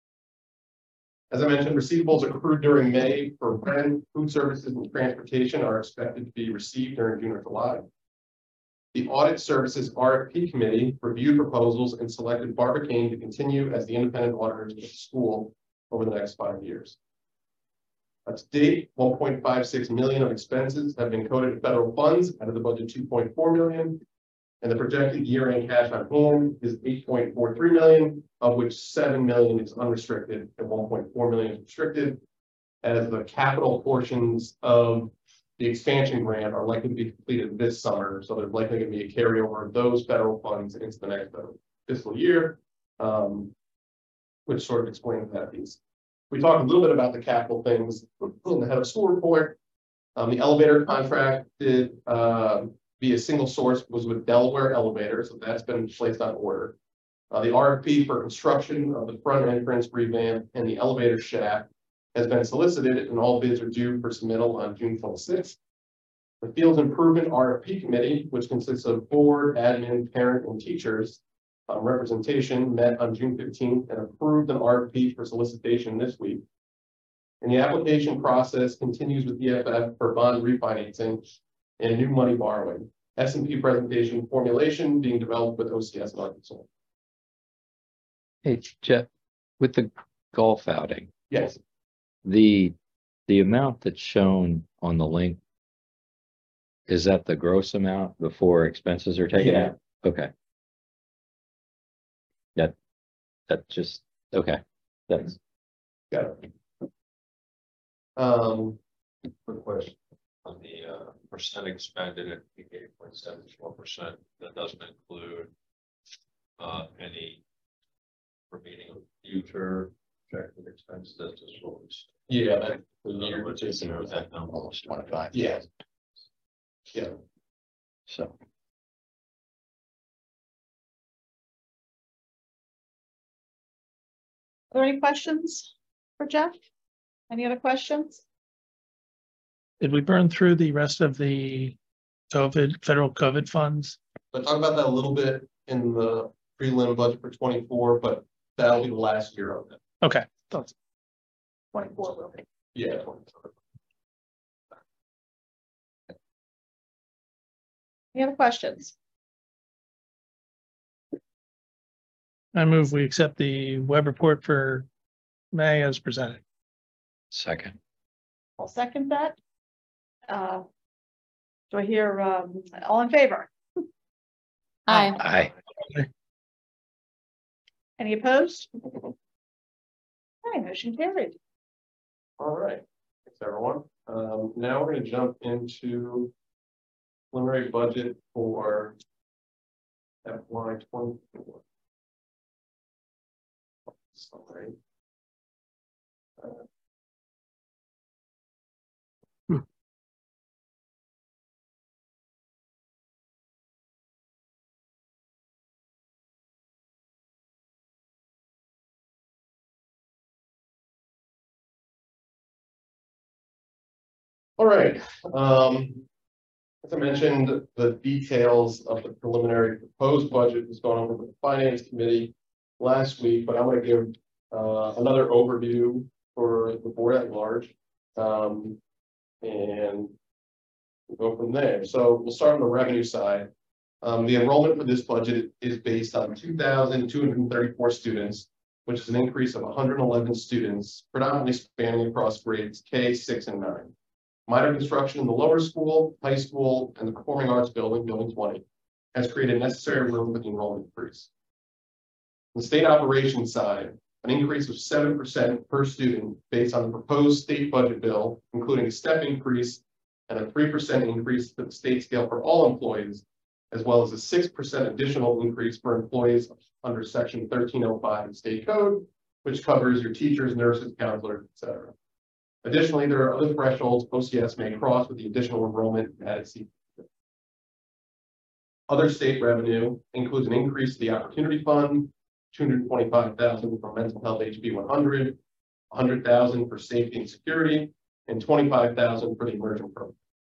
As I mentioned, receivables accrued during May for rent, food services, and transportation are expected to be received during June or July. The audit services R F P committee reviewed proposals and selected Barbara Kane to continue as the independent auditors of the school over the next five years. To date, one point five six million of expenses have been coded to federal funds out of the budget two point four million, and the projected year-end cash on hand is eight point four three million, of which seven million is unrestricted and one point four million is restricted, as the capital portions of the expansion grant are likely to be completed this summer, so there's likely going to be a carryover of those federal funds into the next fiscal year, um, which sort of explains that piece. We talked a little bit about the capital things in the head of school report. Um, the elevator contract did uh, via single source was with Delaware Elevator, so that's been placed on order. Uh, the R F P for construction of the front entrance revamp and the elevator shaft has been solicited, and all bids are due for submittal on June twenty-sixth. The Fields Improvement R F P Committee, which consists of board, admin, parent, and teachers, Um, representation met on June fifteenth and approved an R F P for solicitation this week. And the application process continues with D F F for bond refinancing and new money borrowing. S and P presentation formulation being developed with O C S and Arkansas. Hey, Jeff, with the golf outing, Yes, the, the amount that's shown on the link, is that the gross amount before expenses are taken Yeah. out? Okay. That, that just, okay, that's, got it. Um, Quick question on the uh, percent expended at eight point seven four percent. That doesn't include uh, any remaining future projected expenses. That's just what we. yeah, that, In other words, you know, that number was twenty-five. yeah, yeah. so. Are there any questions for Jeff? Any other questions? Did we burn through the rest of the COVID, federal COVID funds? I talked about that a little bit in the prelim budget for twenty-four, but that'll be the last year of it. Okay, that's Twenty-four will be. Yeah, twenty-four. Any other questions? I move we accept the web report for May as presented. Second. I'll second that. Uh, do I hear, um, all in favor? Aye. Aye. Any opposed? Okay, motion carried. All right, thanks everyone. Um, now we're gonna jump into preliminary budget for F Y twenty-four. Sorry. Uh, All right, um, As I mentioned, the details of the preliminary proposed budget was going over with the finance committee last week, but I'm going to give uh, another overview for the board at large. Um, and we'll go from there. So we'll start on the revenue side. Um, the enrollment for this budget is based on two thousand two hundred thirty-four students, which is an increase of one hundred eleven students, predominantly spanning across grades K, six, and nine. Minor construction in the lower school, high school, and the performing arts building, building twenty, has created necessary room for the enrollment increase. On the state operations side, an increase of seven percent per student based on the proposed state budget bill, including a step increase and a three percent increase to the state scale for all employees, as well as a six percent additional increase for employees under section thirteen oh five of state code, which covers your teachers, nurses, counselors, et cetera. Additionally, there are other thresholds O C S may cross with the additional enrollment added seat. Other state revenue includes an increase to the Opportunity Fund, two hundred twenty-five thousand dollars for mental health H B one hundred, one hundred thousand dollars for safety and security, and twenty-five thousand dollars for the emerging program.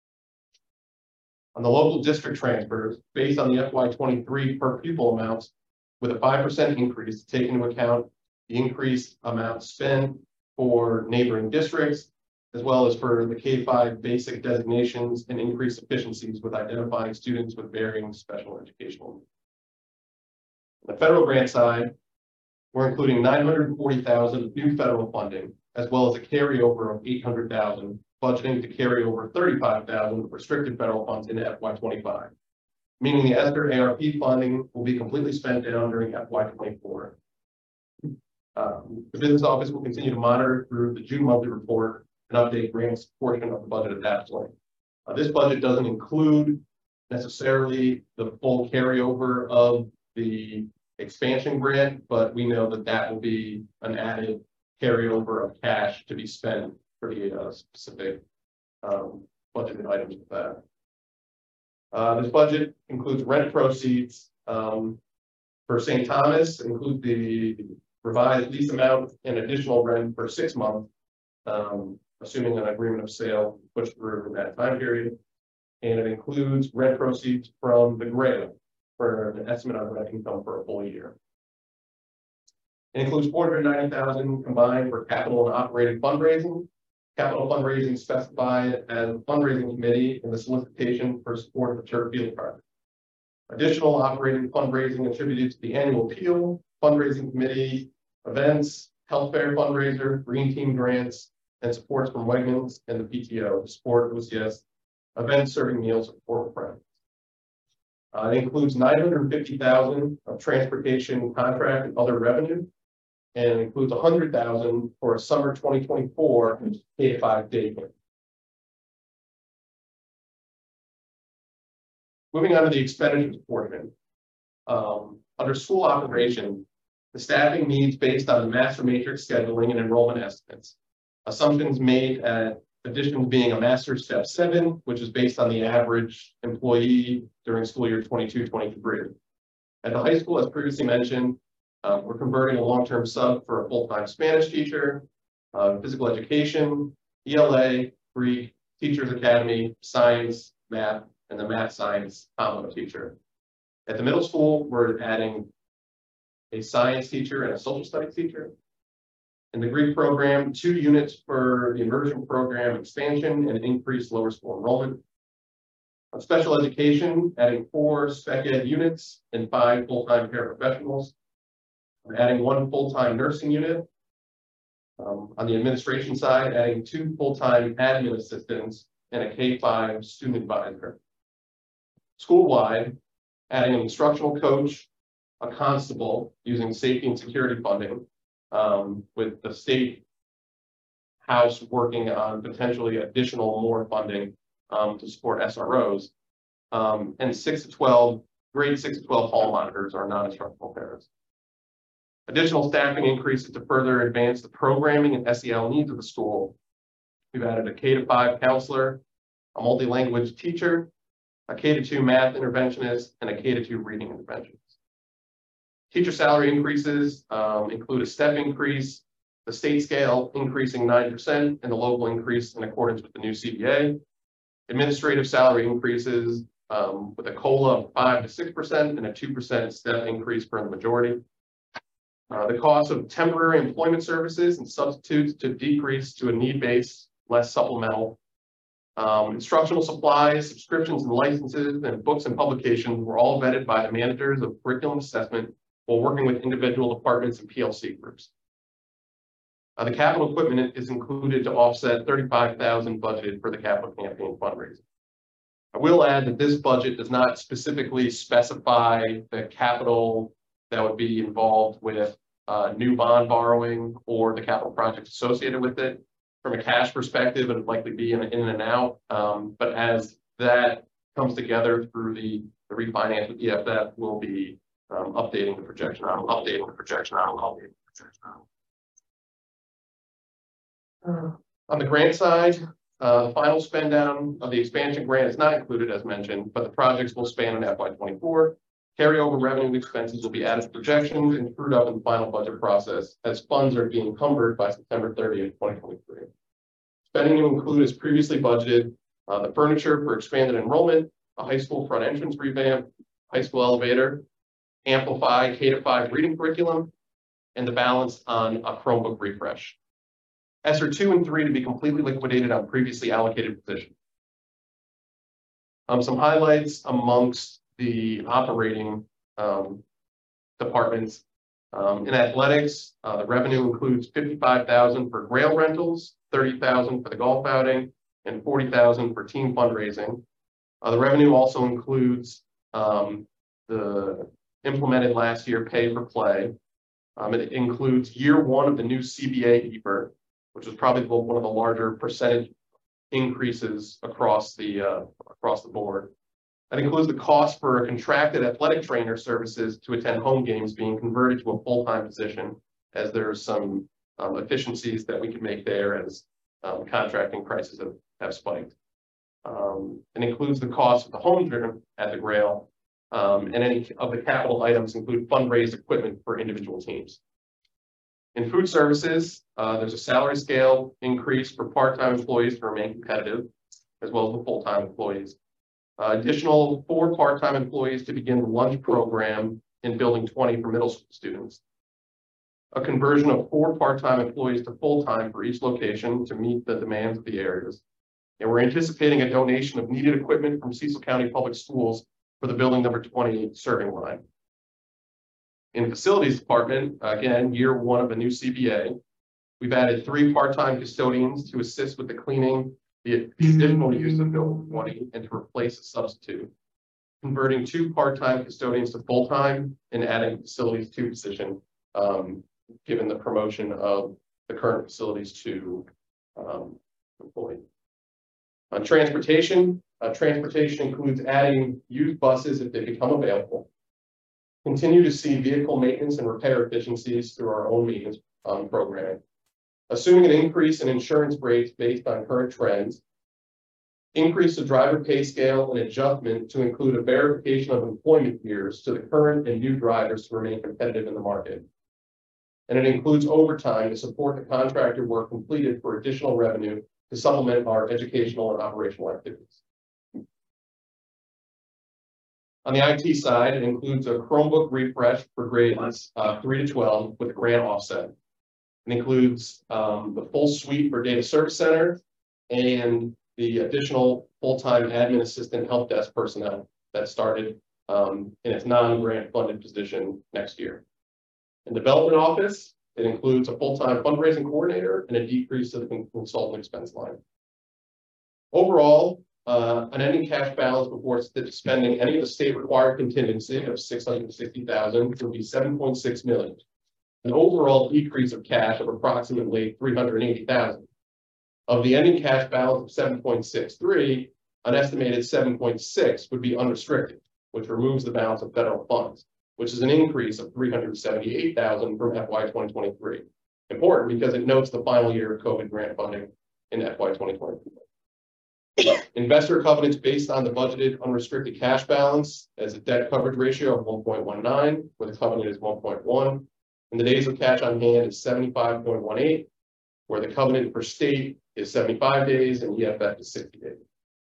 On the local district transfers, based on the F Y twenty-three per pupil amounts, with a five percent increase, take into account the increased amount spent for neighboring districts, as well as for the K five basic designations and increased efficiencies with identifying students with varying special educational needs. On the federal grant side, we're including nine hundred forty thousand dollars of new federal funding, as well as a carryover of eight hundred thousand dollars, budgeting to carry over thirty-five thousand dollars of restricted federal funds into F Y twenty-five, meaning the ESSER A R P funding will be completely spent down during F Y twenty-four. Um, the business office will continue to monitor through the June monthly report and update grants portion of the budget at that point. Uh, this budget doesn't include necessarily the full carryover of the expansion grant, but we know that that will be an added carryover of cash to be spent for the uh, specific um, budgeted items with that. Uh, this budget includes rent proceeds um, for Saint Thomas, include the revised lease amount and additional rent for six months, um, assuming an agreement of sale pushed through in that time period. And it includes rent proceeds from the grant for an estimate of rent income for a full year. It includes four hundred ninety thousand dollars combined for capital and operating fundraising. Capital fundraising specified as a fundraising committee in the solicitation for support of the turf field project. Additional operating fundraising attributed to the annual appeal, fundraising committee, events, health fair fundraiser, green team grants, and supports from Wegmans and the P T O to support O C S events serving meals for friends. Uh, it includes nine hundred fifty thousand dollars of transportation contract and other revenue, and it includes one hundred thousand dollars for a summer twenty twenty-four K to five day camp. Moving on to the expenditures portion. Um, under school operation, the staffing needs based on the master matrix scheduling and enrollment estimates. Assumptions made at additions being a master step seven, which is based on the average employee during school year twenty-two twenty-three. At the high school, as previously mentioned, uh, we're converting a long-term sub for a full-time Spanish teacher, uh, physical education, E L A, Greek, Teachers Academy, science, math, and the math science combo teacher. At the middle school, we're adding a science teacher and a social studies teacher. In the Greek program, two units for the immersion program expansion and increased lower school enrollment. On special education, adding four spec ed units and five full-time paraprofessionals. We're adding one full-time nursing unit. Um, on the administration side, adding two full-time admin assistants and a K five student advisor. School-wide, adding an instructional coach, a constable using safety and security funding, um, with the state house working on potentially additional more funding um, to support S R Os, um, and six to twelve, grade six to twelve hall monitors are non-instructional parents. Additional staffing increases to further advance the programming and S E L needs of the school. We've added a K to five counselor, a multi-language teacher, a K to two math interventionist, and a K to two reading interventionist. Teacher salary increases um, include a step increase, the state scale increasing nine percent, and the local increase in accordance with the new C B A. Administrative salary increases um, with a COLA of five to six percent and a two percent step increase for the majority. Uh, the cost of temporary employment services and substitutes to decrease to a need-based, less supplemental. Um, instructional supplies, subscriptions and licenses, and books and publications were all vetted by the managers of curriculum assessment while working with individual departments and P L C groups. Uh, the capital equipment is included to offset thirty-five thousand dollars budgeted for the capital campaign fundraising. I will add that this budget does not specifically specify the capital that would be involved with uh, new bond borrowing or the capital projects associated with it. From a cash perspective, it would likely be in, in and out. Um, but as that comes together through the, the refinance with E F F, we'll be um, updating the projection on updating the projection on updating the projection on. Uh, on the grant side, uh, the final spend down of the expansion grant is not included as mentioned, but the projects will span in F Y twenty-four. Carryover revenue and expenses will be added to projections and screwed up in the final budget process as funds are being encumbered by September thirtieth, twenty twenty-three. Spending to include as previously budgeted, uh, the furniture for expanded enrollment, a high school front entrance revamp, high school elevator, Amplify K to five reading curriculum, and the balance on a Chromebook refresh. S R two and three to be completely liquidated on previously allocated positions. Um, some highlights amongst the operating um, departments. Um, in athletics, uh, the revenue includes fifty-five thousand dollars for Grail rentals, thirty thousand dollars for the golf outing, and forty thousand dollars for team fundraising. Uh, the revenue also includes um, the implemented last year pay for play. Um, it includes year one of the new C B A E B R, which is probably one of the larger percentage increases across the uh, across the board. That includes the cost for a contracted athletic trainer services to attend home games being converted to a full-time position, as there are some um, efficiencies that we can make there as um, contracting prices have, have spiked. Um, it includes the cost of the home gym at the Grail, um, and any of the capital items include fundraised equipment for individual teams. In food services, uh, there's a salary scale increase for part-time employees to remain competitive, as well as the full-time employees. Uh, additional four part-time employees to begin the lunch program in building twenty for middle school students. A conversion of four part-time employees to full-time for each location to meet the demands of the areas. And we're anticipating a donation of needed equipment from Cecil County Public Schools for the building number twenty serving line. In facilities department, again, year one of the new C B A, we've added three part-time custodians to assist with the cleaning, the additional use of building twenty, and to replace a substitute. Converting two part-time custodians to full-time and adding facilities two position, um, given the promotion of the current facilities to um, employee. On transportation, uh, transportation includes adding used buses if they become available. Continue to see vehicle maintenance and repair efficiencies through our own maintenance um, program. Assuming an increase in insurance rates based on current trends, increase the driver pay scale and adjustment to include a verification of employment years to the current and new drivers to remain competitive in the market. And it includes overtime to support the contractor work completed for additional revenue to supplement our educational and operational activities. On the I T side, it includes a Chromebook refresh for grades uh, three to twelve with a grant offset. It includes um, the full suite for Data Service Center and the additional full-time admin assistant help desk personnel that started um, in its non-grant funded position next year. In development office, it includes a full-time fundraising coordinator and a decrease to the consultant expense line. Overall, uh, an ending cash balance before spending any of the state required contingency of six hundred sixty thousand dollars would be seven point six million dollars. An overall decrease of cash of approximately three hundred eighty thousand dollars. Of the ending cash balance of seven point six three, an estimated seven point six would be unrestricted, which removes the balance of federal funds, which is an increase of three hundred seventy-eight thousand dollars from F Y twenty twenty-three. Important because it notes the final year of COVID grant funding in F Y twenty twenty-four. Investor covenants based on the budgeted unrestricted cash balance as a debt coverage ratio of one point one nine, where the covenant is one point one, and the days of cash on hand is seventy-five point one eight, where the covenant for state is seventy-five days and E F F is sixty days.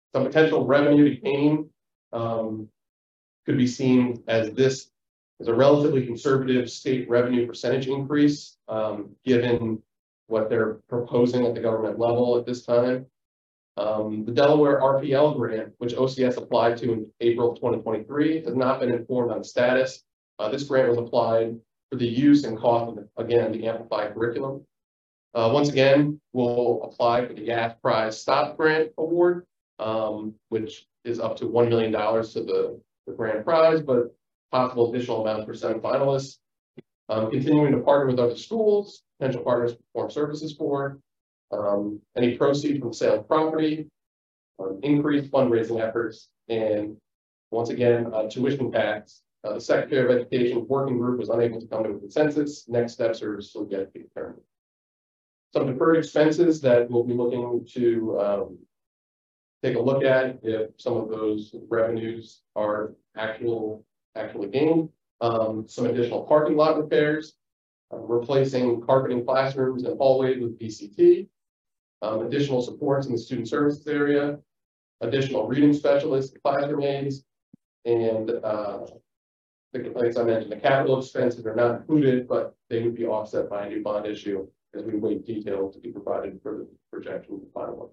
some potential revenue to gain um, could be seen as this is a relatively conservative state revenue percentage increase, um, given what they're proposing at the government level at this time. Um, the Delaware R P L grant, which O C S applied to in April of twenty twenty-three, has not been informed on status. Uh, this grant was applied for the use and cost of, again, the Amplified curriculum. Uh, once again, we'll apply for the G A F Prize Stop Grant Award, um, which is up to one million dollars to the, the grand prize, but possible additional amounts for semifinalists. Um, continuing to partner with other schools, potential partners to perform services for, um, any proceeds from sale of property, um, increased fundraising efforts, and once again, uh, tuition tax. Uh, the Secretary of Education working group was unable to come to a consensus. Next steps are still yet to be determined. Some deferred expenses that we'll be looking to um, take a look at if some of those revenues are actual actually gained. Um, some additional parking lot repairs, uh, replacing carpeting classrooms and hallways with B C T, um, additional supports in the student services area, additional reading specialists, classroom aides, and uh, the complaints I mentioned, the capital expenses are not included, but they would be offset by a new bond issue as we wait details to be provided for the projection of the final one.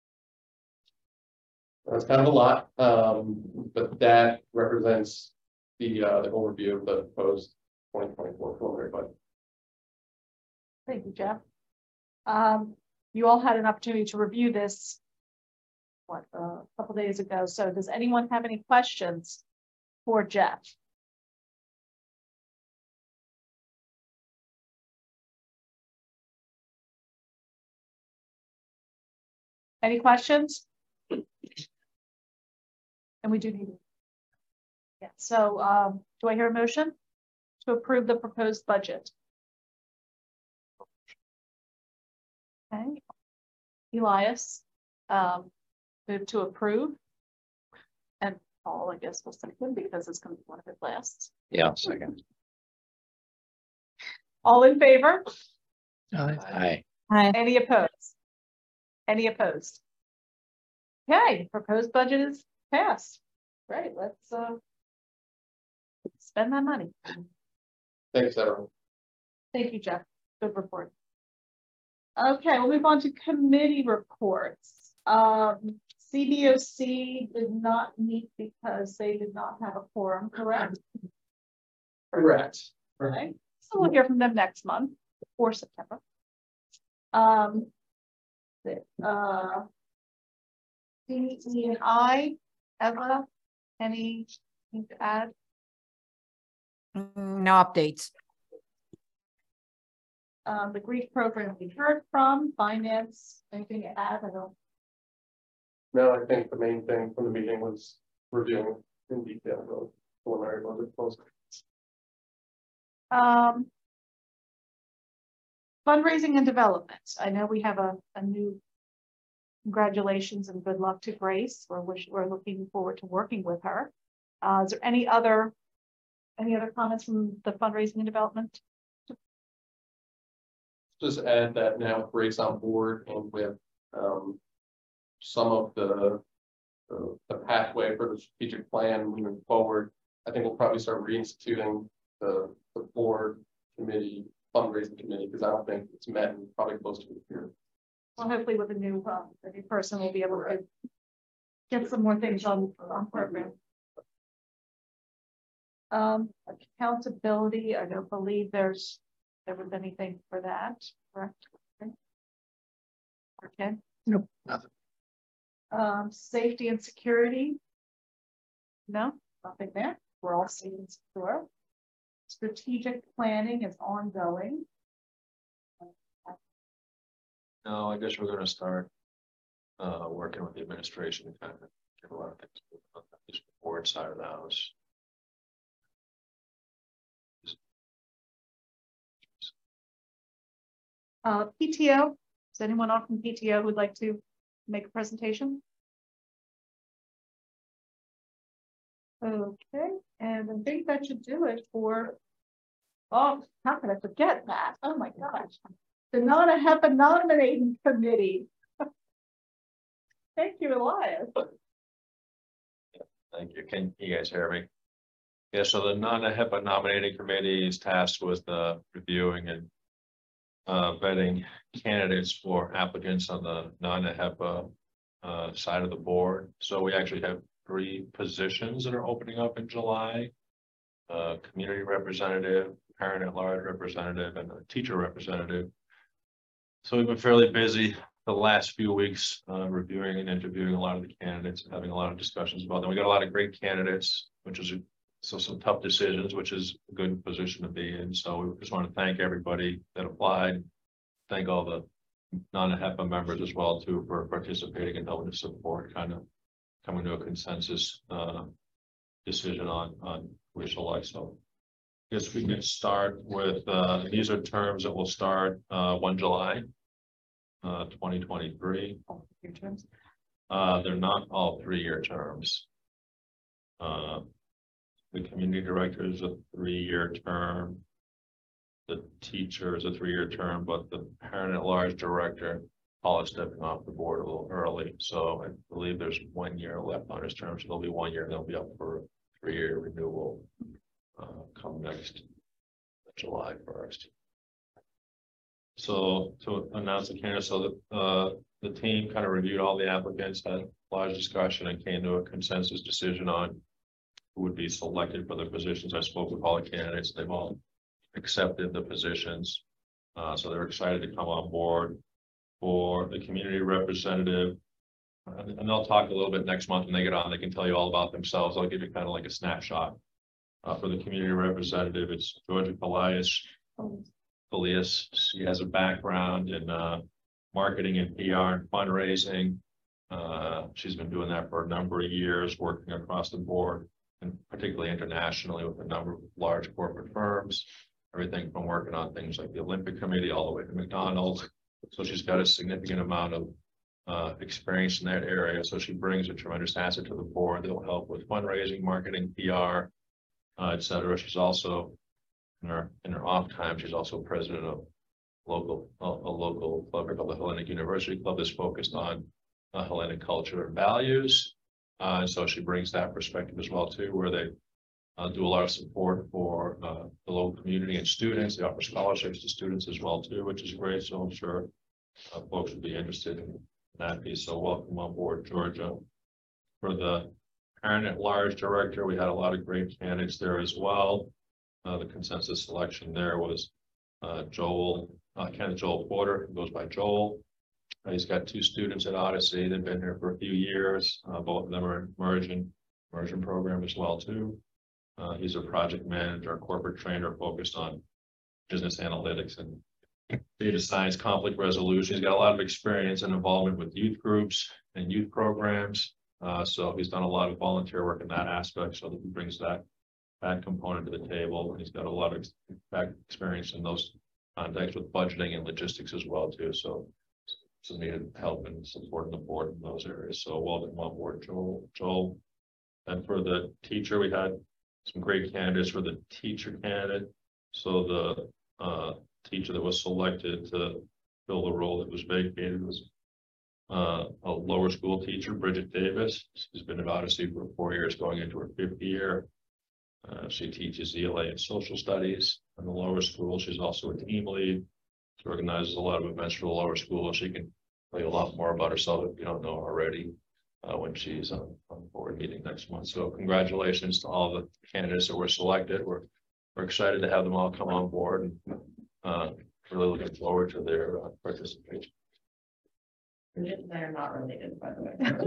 That's kind of a lot, um, but that represents the uh, the overview of the proposed twenty twenty-four preliminary budget. Thank you, Jeff. Um, you all had an opportunity to review this what uh, a couple days ago. So does anyone have any questions for Jeff? Any questions? And we do need. Yeah, so um, do I hear a motion to approve the proposed budget? Okay. Elias, um, move to approve. And Paul, I guess we'll second because it's going to be one of his lasts. Yeah, second. All in favor? Aye. Any opposed? Any opposed? Okay, proposed budget is passed. Great, let's uh, spend that money. Thanks, everyone. Thank you, Jeff. Good report. Okay, we'll move on to committee reports. Um, C B O C did not meet because they did not have a quorum, correct? Correct. Okay, so we'll hear from them next month or September. Um, the, uh, D E and I, Eva, anything to add? No updates. Um, the Greek program we heard from, finance, anything to add? I don't. No, I think the main thing from the meeting was reviewing in detail the preliminary budget proposal. Um, fundraising and development. I know we have a, a new. Congratulations and good luck to Grace. We're wish we're looking forward to working with her. Uh, is there any other any other comments from the fundraising and development? Just add that now with Grace on board and with um, some of the, the the pathway for the strategic plan moving forward, I think we'll probably start reinstituting the the board committee fundraising committee because I don't think it's met in probably close to a year. Well, hopefully with a new uh, a new person, we'll be able to get some more things on on program. Um, accountability. I don't believe there's there was anything for that, correct? Okay. Okay. Nope, nothing. Um, safety and security. No, nothing there. We're all safe and secure. Strategic planning is ongoing. No, I guess we're gonna start uh working with the administration to kind of get a lot of things on the board side of the house. Uh, P T O. Is anyone off from P T O who would like to make a presentation? Okay, and I think that should do it for. Oh, how could I forget that? Oh my gosh. The non-HEPA nominating committee. Thank you, Elias. Thank you. Can you guys hear me? Yeah, so the non-HIPAA nominating committee is tasked with uh, reviewing and uh, vetting candidates for applicants on the non-HIPAA uh, side of the board. So we actually have three positions that are opening up in July. Uh, community representative, parent at large representative, and a teacher representative. So we've been fairly busy the last few weeks uh, reviewing and interviewing a lot of the candidates and having a lot of discussions about them. We got a lot of great candidates, which is a, so some tough decisions, which is a good position to be in. So we just want to thank everybody that applied. Thank all the non-HIPAA members as well too for participating and helping to support kind of coming to a consensus uh, decision on on who we select. So I guess we can start with uh, these are terms that will start uh, first July uh, twenty twenty-three. Your terms. Uh, they're not all three-year terms. Uh, the community director is a three-year term. The teacher is a three-year term, but the parent at large director, Paul is stepping off the board a little early. So I believe there's one year left on his term. So there'll be one year and they'll be up for a three-year renewal uh, come next July first. So to announce the candidate, so that uh, the team kind of reviewed all the applicants, had a large discussion and came to a consensus decision on who would be selected for the positions. I spoke with all the candidates. They've all accepted the positions. Uh, so they're excited to come on board. For the community representative, uh, and they'll talk a little bit next month when they get on. They can tell you all about themselves. I'll give you kind of like a snapshot. Uh, for the community representative, it's Georgia Elias. Elias, she has a background in uh, marketing and P R and fundraising. Uh, she's been doing that for a number of years, working across the board and particularly internationally with a number of large corporate firms. Everything from working on things like the Olympic Committee all the way to McDonald's. So she's got a significant amount of uh, experience in that area. So she brings a tremendous asset to the board that will help with fundraising, marketing, P R, uh, et cetera. She's also in her in her off time. She's also president of local a, a local club called the Hellenic University Club that's focused on uh, Hellenic culture and values. Uh, and so she brings that perspective as well too, where they uh, do a lot of support for uh, the local community and students. They offer scholarships to students as well too, which is great. So I'm sure uh, folks would be interested in that piece. So welcome on board, Georgia. For the parent at large director, we had a lot of great candidates there as well. Uh, the consensus selection there was uh, Joel, uh, candidate Joel Porter, who goes by Joel. Uh, he's got two students at Odyssey. They've been here for a few years. Uh, both of them are in immersion, immersion program as well too. Uh, he's a project manager, a corporate trainer focused on business analytics and data science, conflict resolution. He's got a lot of experience and involvement with youth groups and youth programs. Uh, so he's done a lot of volunteer work in that aspect. So that he brings that, that component to the table. And he's got a lot of back experience in those contexts with budgeting and logistics as well too. So some needed help and support in the board in those areas. So welcome on board, Joel. Joel. And for the teacher, we had some great candidates for the teacher candidate. So the uh, teacher that was selected to fill the role that was vacated was uh, a lower school teacher, Bridget Davis. She's been at Odyssey for four years, going into her fifth year. Uh, she teaches E L A and social studies in the lower school. She's also a team lead. She organizes a lot of events for the lower school. She can tell you a lot more about herself if you don't know already. Uh, when she's on, on board meeting next month. So congratulations to all the candidates that were selected. We're we're excited to have them all come on board and uh, really looking forward to their uh, participation. They're not related, by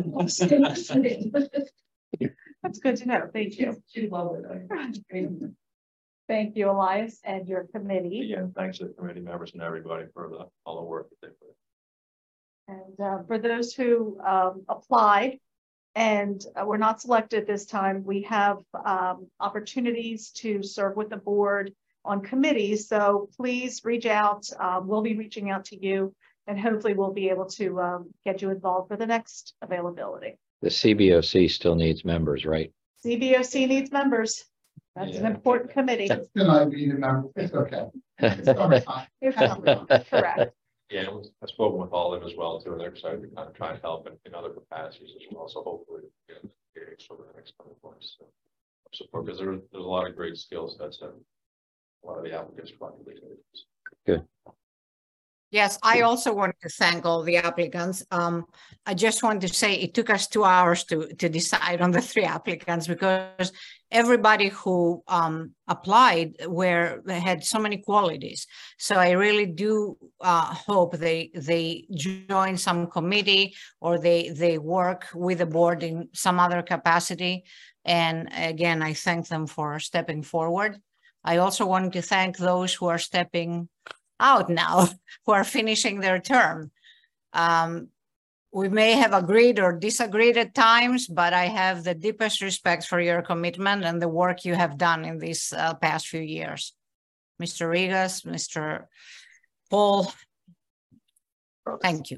the way. That's good to know. Thank you. She loved it. Thank you, Elias, and your committee. Yeah, thanks to the committee members and everybody for the all the work that they put in. And uh, for those who um, applied and uh, were not selected this time, we have um, opportunities to serve with the board on committees. So please reach out. Um, we'll be reaching out to you and hopefully we'll be able to um, get you involved for the next availability. The C B O C still needs members, right? C B O C needs members. That's an Yeah. important committee. It's still not being a member. It's okay. It's summertime. It's summertime, correct. Yeah, and I've spoken with all of them as well too, and they're excited to kind of try and help in, in other capacities as well. So hopefully, we get engaged over the next couple of months. So, support because there, there's a lot of great skill sets that a lot of the applicants probably do. Good. Yes, I also want to thank all the applicants. Um, I just want to say it took us two hours to, to decide on the three applicants because everybody who um, applied were they had so many qualities. So I really do uh, hope they they join some committee or they they work with the board in some other capacity. And again, I thank them for stepping forward. I also want to thank those who are stepping out now, who are finishing their term. Um, we may have agreed or disagreed at times, but I have the deepest respect for your commitment and the work you have done in these uh, past few years. Mister Rigas, Mister Paul, thank you.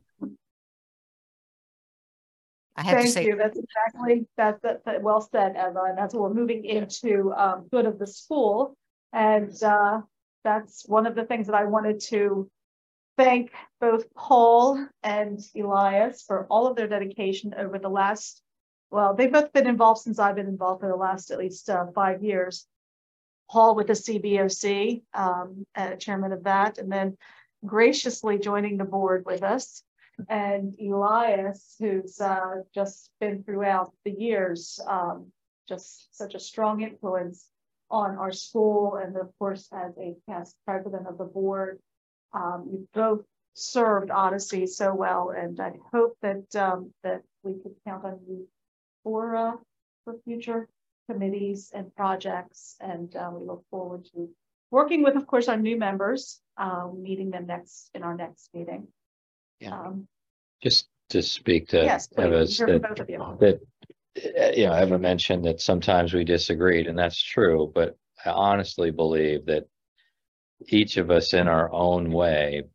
I have Thank to say, you. That's exactly, that's, that's that's well said, Eva, and that's what we're moving into um, good of the school. And uh, that's one of the things that I wanted to thank both Paul and Elias for all of their dedication over the last, well, they've both been involved since I've been involved for the last at least uh, five years. Paul with the C B O C, um, uh, chairman of that, and then graciously joining the board with us. And Elias, who's uh, just been throughout the years, um, just such a strong influence on our school, and of course, as a past president of the board, um, you both served Odyssey so well, and I hope that um, that we could count on you for uh, for future committees and projects, and uh, we look forward to working with, of course, our new members, uh, meeting them next in our next meeting. Yeah. Um, Just to speak to yes, please, Eva's hear from that, both of you. that uh, you know, Eva mentioned that sometimes we disagreed, and that's true, but I honestly believe that each of us in our own way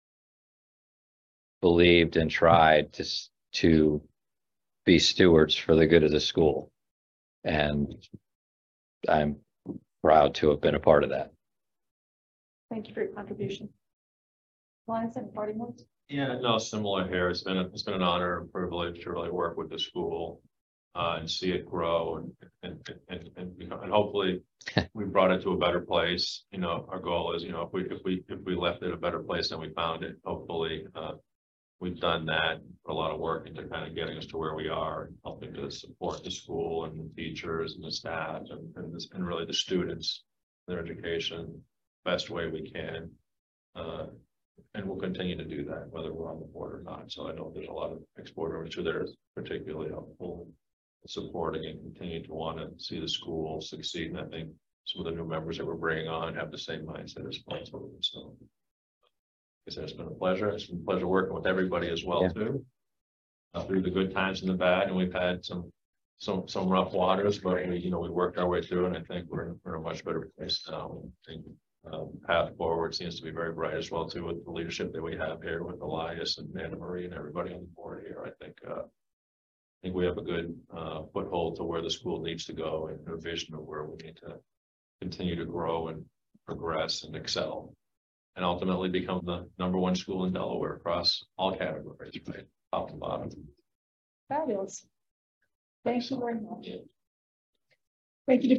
believed and tried to to be stewards for the good of the school, and I'm proud to have been a part of that. Thank you for your contribution. Lines and party words. Yeah, no, similar here. It's been a, it's been an honor and privilege to really work with the school uh, and see it grow and and and and, you know, and hopefully we brought it to a better place. You know, our goal is, you know, if we if we if we left it a better place than we found it, hopefully uh, we've done that. Put a lot of work into kind of getting us to where we are and helping to support the school and the teachers and the staff and and, this, and really the students, their education, best way we can. Uh, And we'll continue to do that, whether we're on the board or not. So I know there's a lot of ex-board who there is particularly helpful in supporting and continue to want to see the school succeed. And I think some of the new members that we're bringing on have the same mindset as possible. So I guess it's been a pleasure. It's been a pleasure working with everybody as well, yeah. too. Uh, through the good times and the bad, and we've had some some some rough waters, but we, you know, we worked our way through, and I think we're in, we're in a much better place now. I think Um, path forward seems to be very bright as well too, with the leadership that we have here with Elias and Anna Marie and everybody on the board here. I think uh, I think we have a good uh, foothold to where the school needs to go and a vision of where we need to continue to grow and progress and excel, and ultimately become the number one school in Delaware across all categories, right, top to bottom. Fabulous. Thank you very much. Thank you.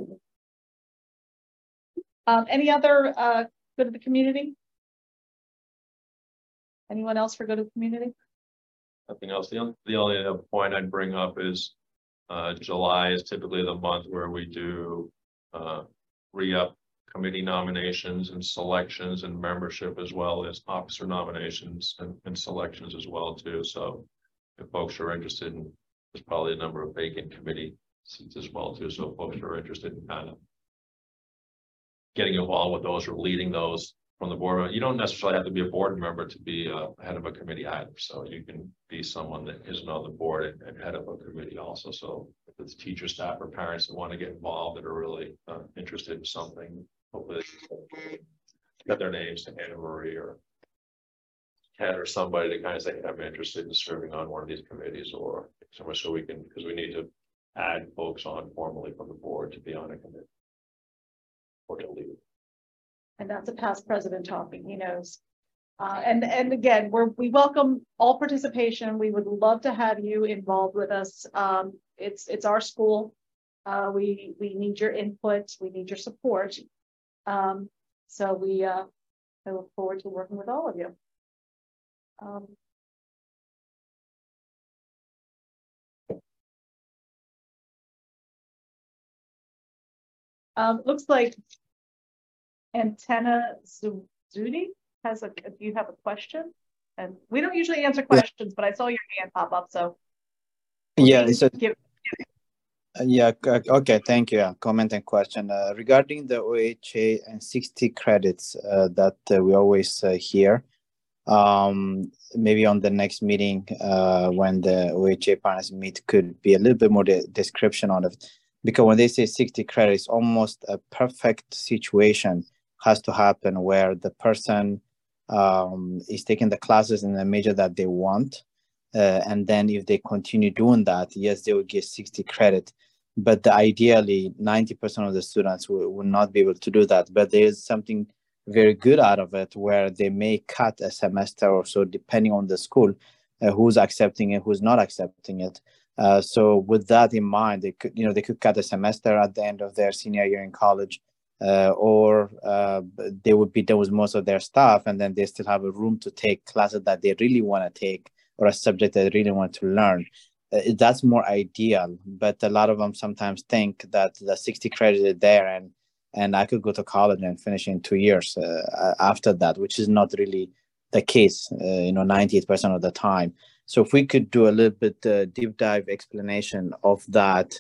Um, any other uh, good to the community? Anyone else for good to the community? Nothing else. The only, the only other point I'd bring up is uh, July is typically the month where we do uh, re-up committee nominations and selections and membership, as well as officer nominations and, and selections as well too. So if folks are interested in, there's probably a number of vacant committee seats as well too. So if folks are interested in kind of getting involved with those or leading those from the board, you don't necessarily have to be a board member to be uh, head of a committee either. So you can be someone that isn't on the board and, and head of a committee also. So if it's teacher, staff, or parents that want to get involved that are really uh, interested in something, hopefully get their names to Anna Marie or Ken or somebody to kind of say, I'm interested in serving on one of these committees, or somewhere, so we can, because we need to add folks on formally from the board to be on a committee. Or to leave. And that's a past president talking, he knows. Uh, and, and again, we're, we welcome all participation. We would love to have you involved with us. Um, it's, it's our school. Uh, we, we need your input. We need your support. Um, so we, uh, I look forward to working with all of you. Um, um, looks like Antenna Zudi has a, if you have a question, and we don't usually answer questions, but I saw your hand pop up, so. we'll Yeah, need it's to a, give- uh, yeah, c- okay, thank you. Yeah, comment and question. Uh, regarding the O H A and sixty credits uh, that uh, we always uh, hear, um, maybe on the next meeting uh, when the O H A parents meet could be a little bit more de- description on it. Because when they say sixty credits, almost a perfect situation has to happen where the person um, is taking the classes in the major that they want. Uh, and then if they continue doing that, yes, they will get sixty credit. But the, ideally, ninety percent of the students will, will not be able to do that. But there is something very good out of it where they may cut a semester or so, depending on the school, uh, who's accepting it, who's not accepting it. Uh, so with that in mind, they could, you know, they could cut a semester at the end of their senior year in college, uh, or uh, they would be done with most of their stuff, and then they still have a room to take classes that they really want to take or a subject that they really want to learn. Uh, that's more ideal, but a lot of them sometimes think that the sixty credit is there and and I could go to college and finish in two years uh, after that, which is not really the case, uh, you know, ninety-eight percent of the time. So if we could do a little bit uh, deep dive explanation of that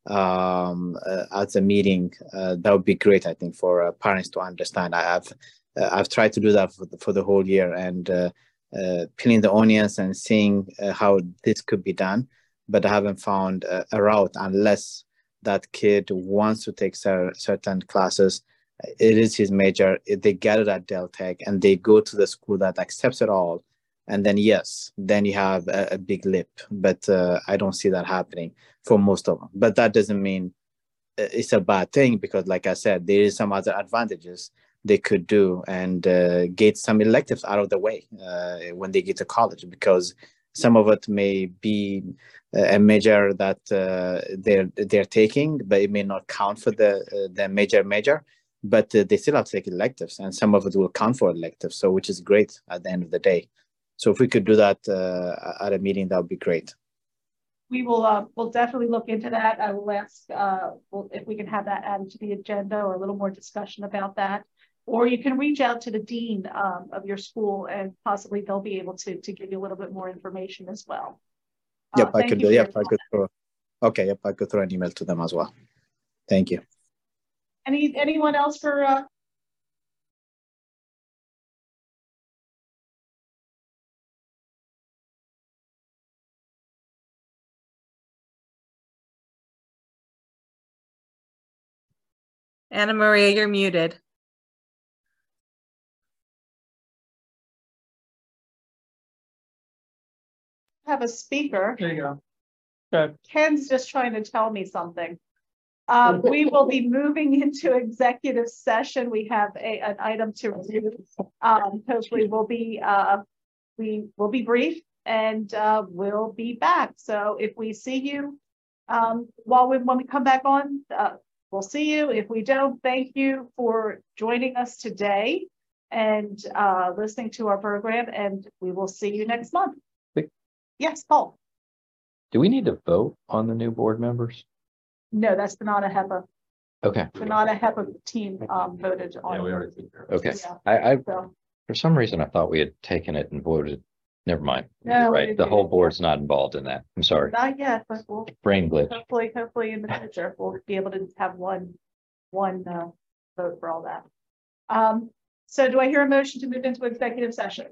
um, uh, at the meeting, uh, that would be great, I think, for uh, parents to understand. I, I've uh, I've tried to do that for the, for the whole year and uh, uh, peeling the onions and seeing uh, how this could be done, but I haven't found uh, a route unless that kid wants to take cer- certain classes. It is his major. They get it at Del Tech and they go to the school that accepts it all. And then, yes, then you have a, a big leap. But uh, I don't see that happening for most of them. But that doesn't mean it's a bad thing because, like I said, there is some other advantages they could do and uh, get some electives out of the way uh, when they get to college, because some of it may be a major that uh, they're they're taking, but it may not count for the uh, the major major. But uh, they still have to take electives, and some of it will count for electives. So, which is great at the end of the day. So, if we could do that uh, at a meeting, that would be great. We will, uh, we'll definitely look into that. I will ask, uh, we'll, if we can have that added to the agenda or a little more discussion about that. Or you can reach out to the dean um, of your school and possibly they'll be able to, to give you a little bit more information as well. Yep, Uh, I could do. Yep, I could throw. Okay, yep, I could throw an email to them as well. Thank you. Any anyone else for? Uh... Anna Maria, you're muted. Have a speaker. There you go. Okay. Ken's just trying to tell me something. Um, we will be moving into executive session. We have a, an item to review. Um, hopefully we'll be, uh, we will be brief and uh, we'll be back. So if we see you, um, while we, when we come back on, uh, we'll see you. If we don't, thank you for joining us today and uh, listening to our program, and we will see you next month. Yes, Paul. Do we need to vote on the new board members? No, that's the not a HEPA. Okay. The not a HEPA team um, voted on. Yeah, we already took care of it. Okay. Yeah. I, I, So, for some reason, I thought we had taken it and voted. Never mind. No, You're we right. The didn't. whole board's not involved in that. I'm sorry. not yet, but we'll Brain glitch. hopefully, hopefully in the future, we'll be able to have one, one uh, vote for all that. Um, so do I hear a motion to move into executive session?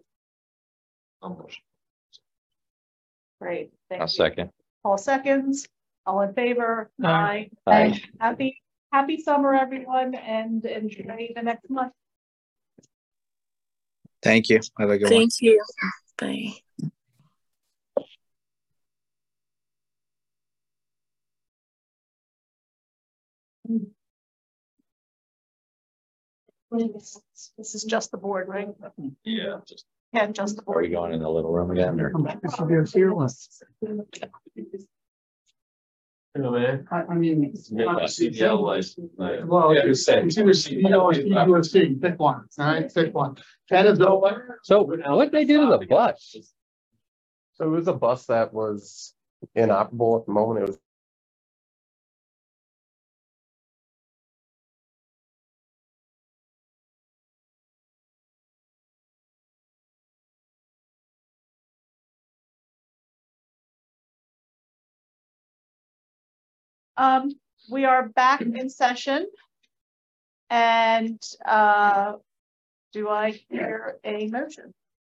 Great. Thank A you. second. All seconds, all in favor? Aye. Aye. Happy, happy summer, everyone, and enjoy the next month. Thank you. Have a good one. Thank you. Bye. This is just the board, right? Yeah, just Yeah, just. Are we going in the little room again or? You know, man. I, I mean. Yeah, C D L license. like- Well, Yeah, it's same. It's either C D L or you know, you see, pick one, all right, pick one. That is the. So what'd they do to the bus? So it was a bus that was inoperable at the moment. It was Um, we are back in session. And, uh, do I hear a motion?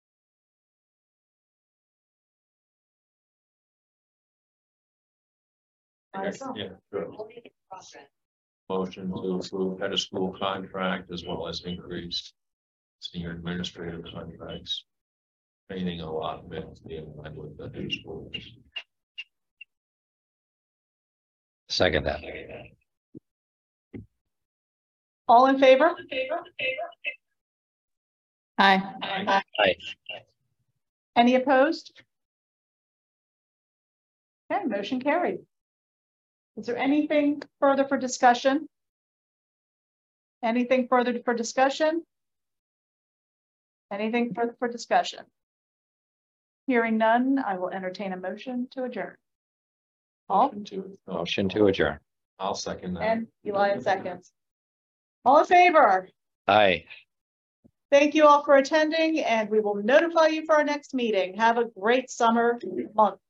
Yeah, sure. Motion to approve head of school contract as well as increase senior administrative contracts. Training allotment in line with the new schools. Second that. All in favor? Hi. Aye. Any opposed? Okay, motion carried. Is there anything further for discussion? Anything further for discussion? Anything further for discussion? Hearing none, I will entertain a motion to adjourn. All, Motion to- Motion to adjourn. I'll second that. and Eli seconds. All in favor? Aye. Thank you all for attending, and we will notify you for our next meeting. Have a great summer month.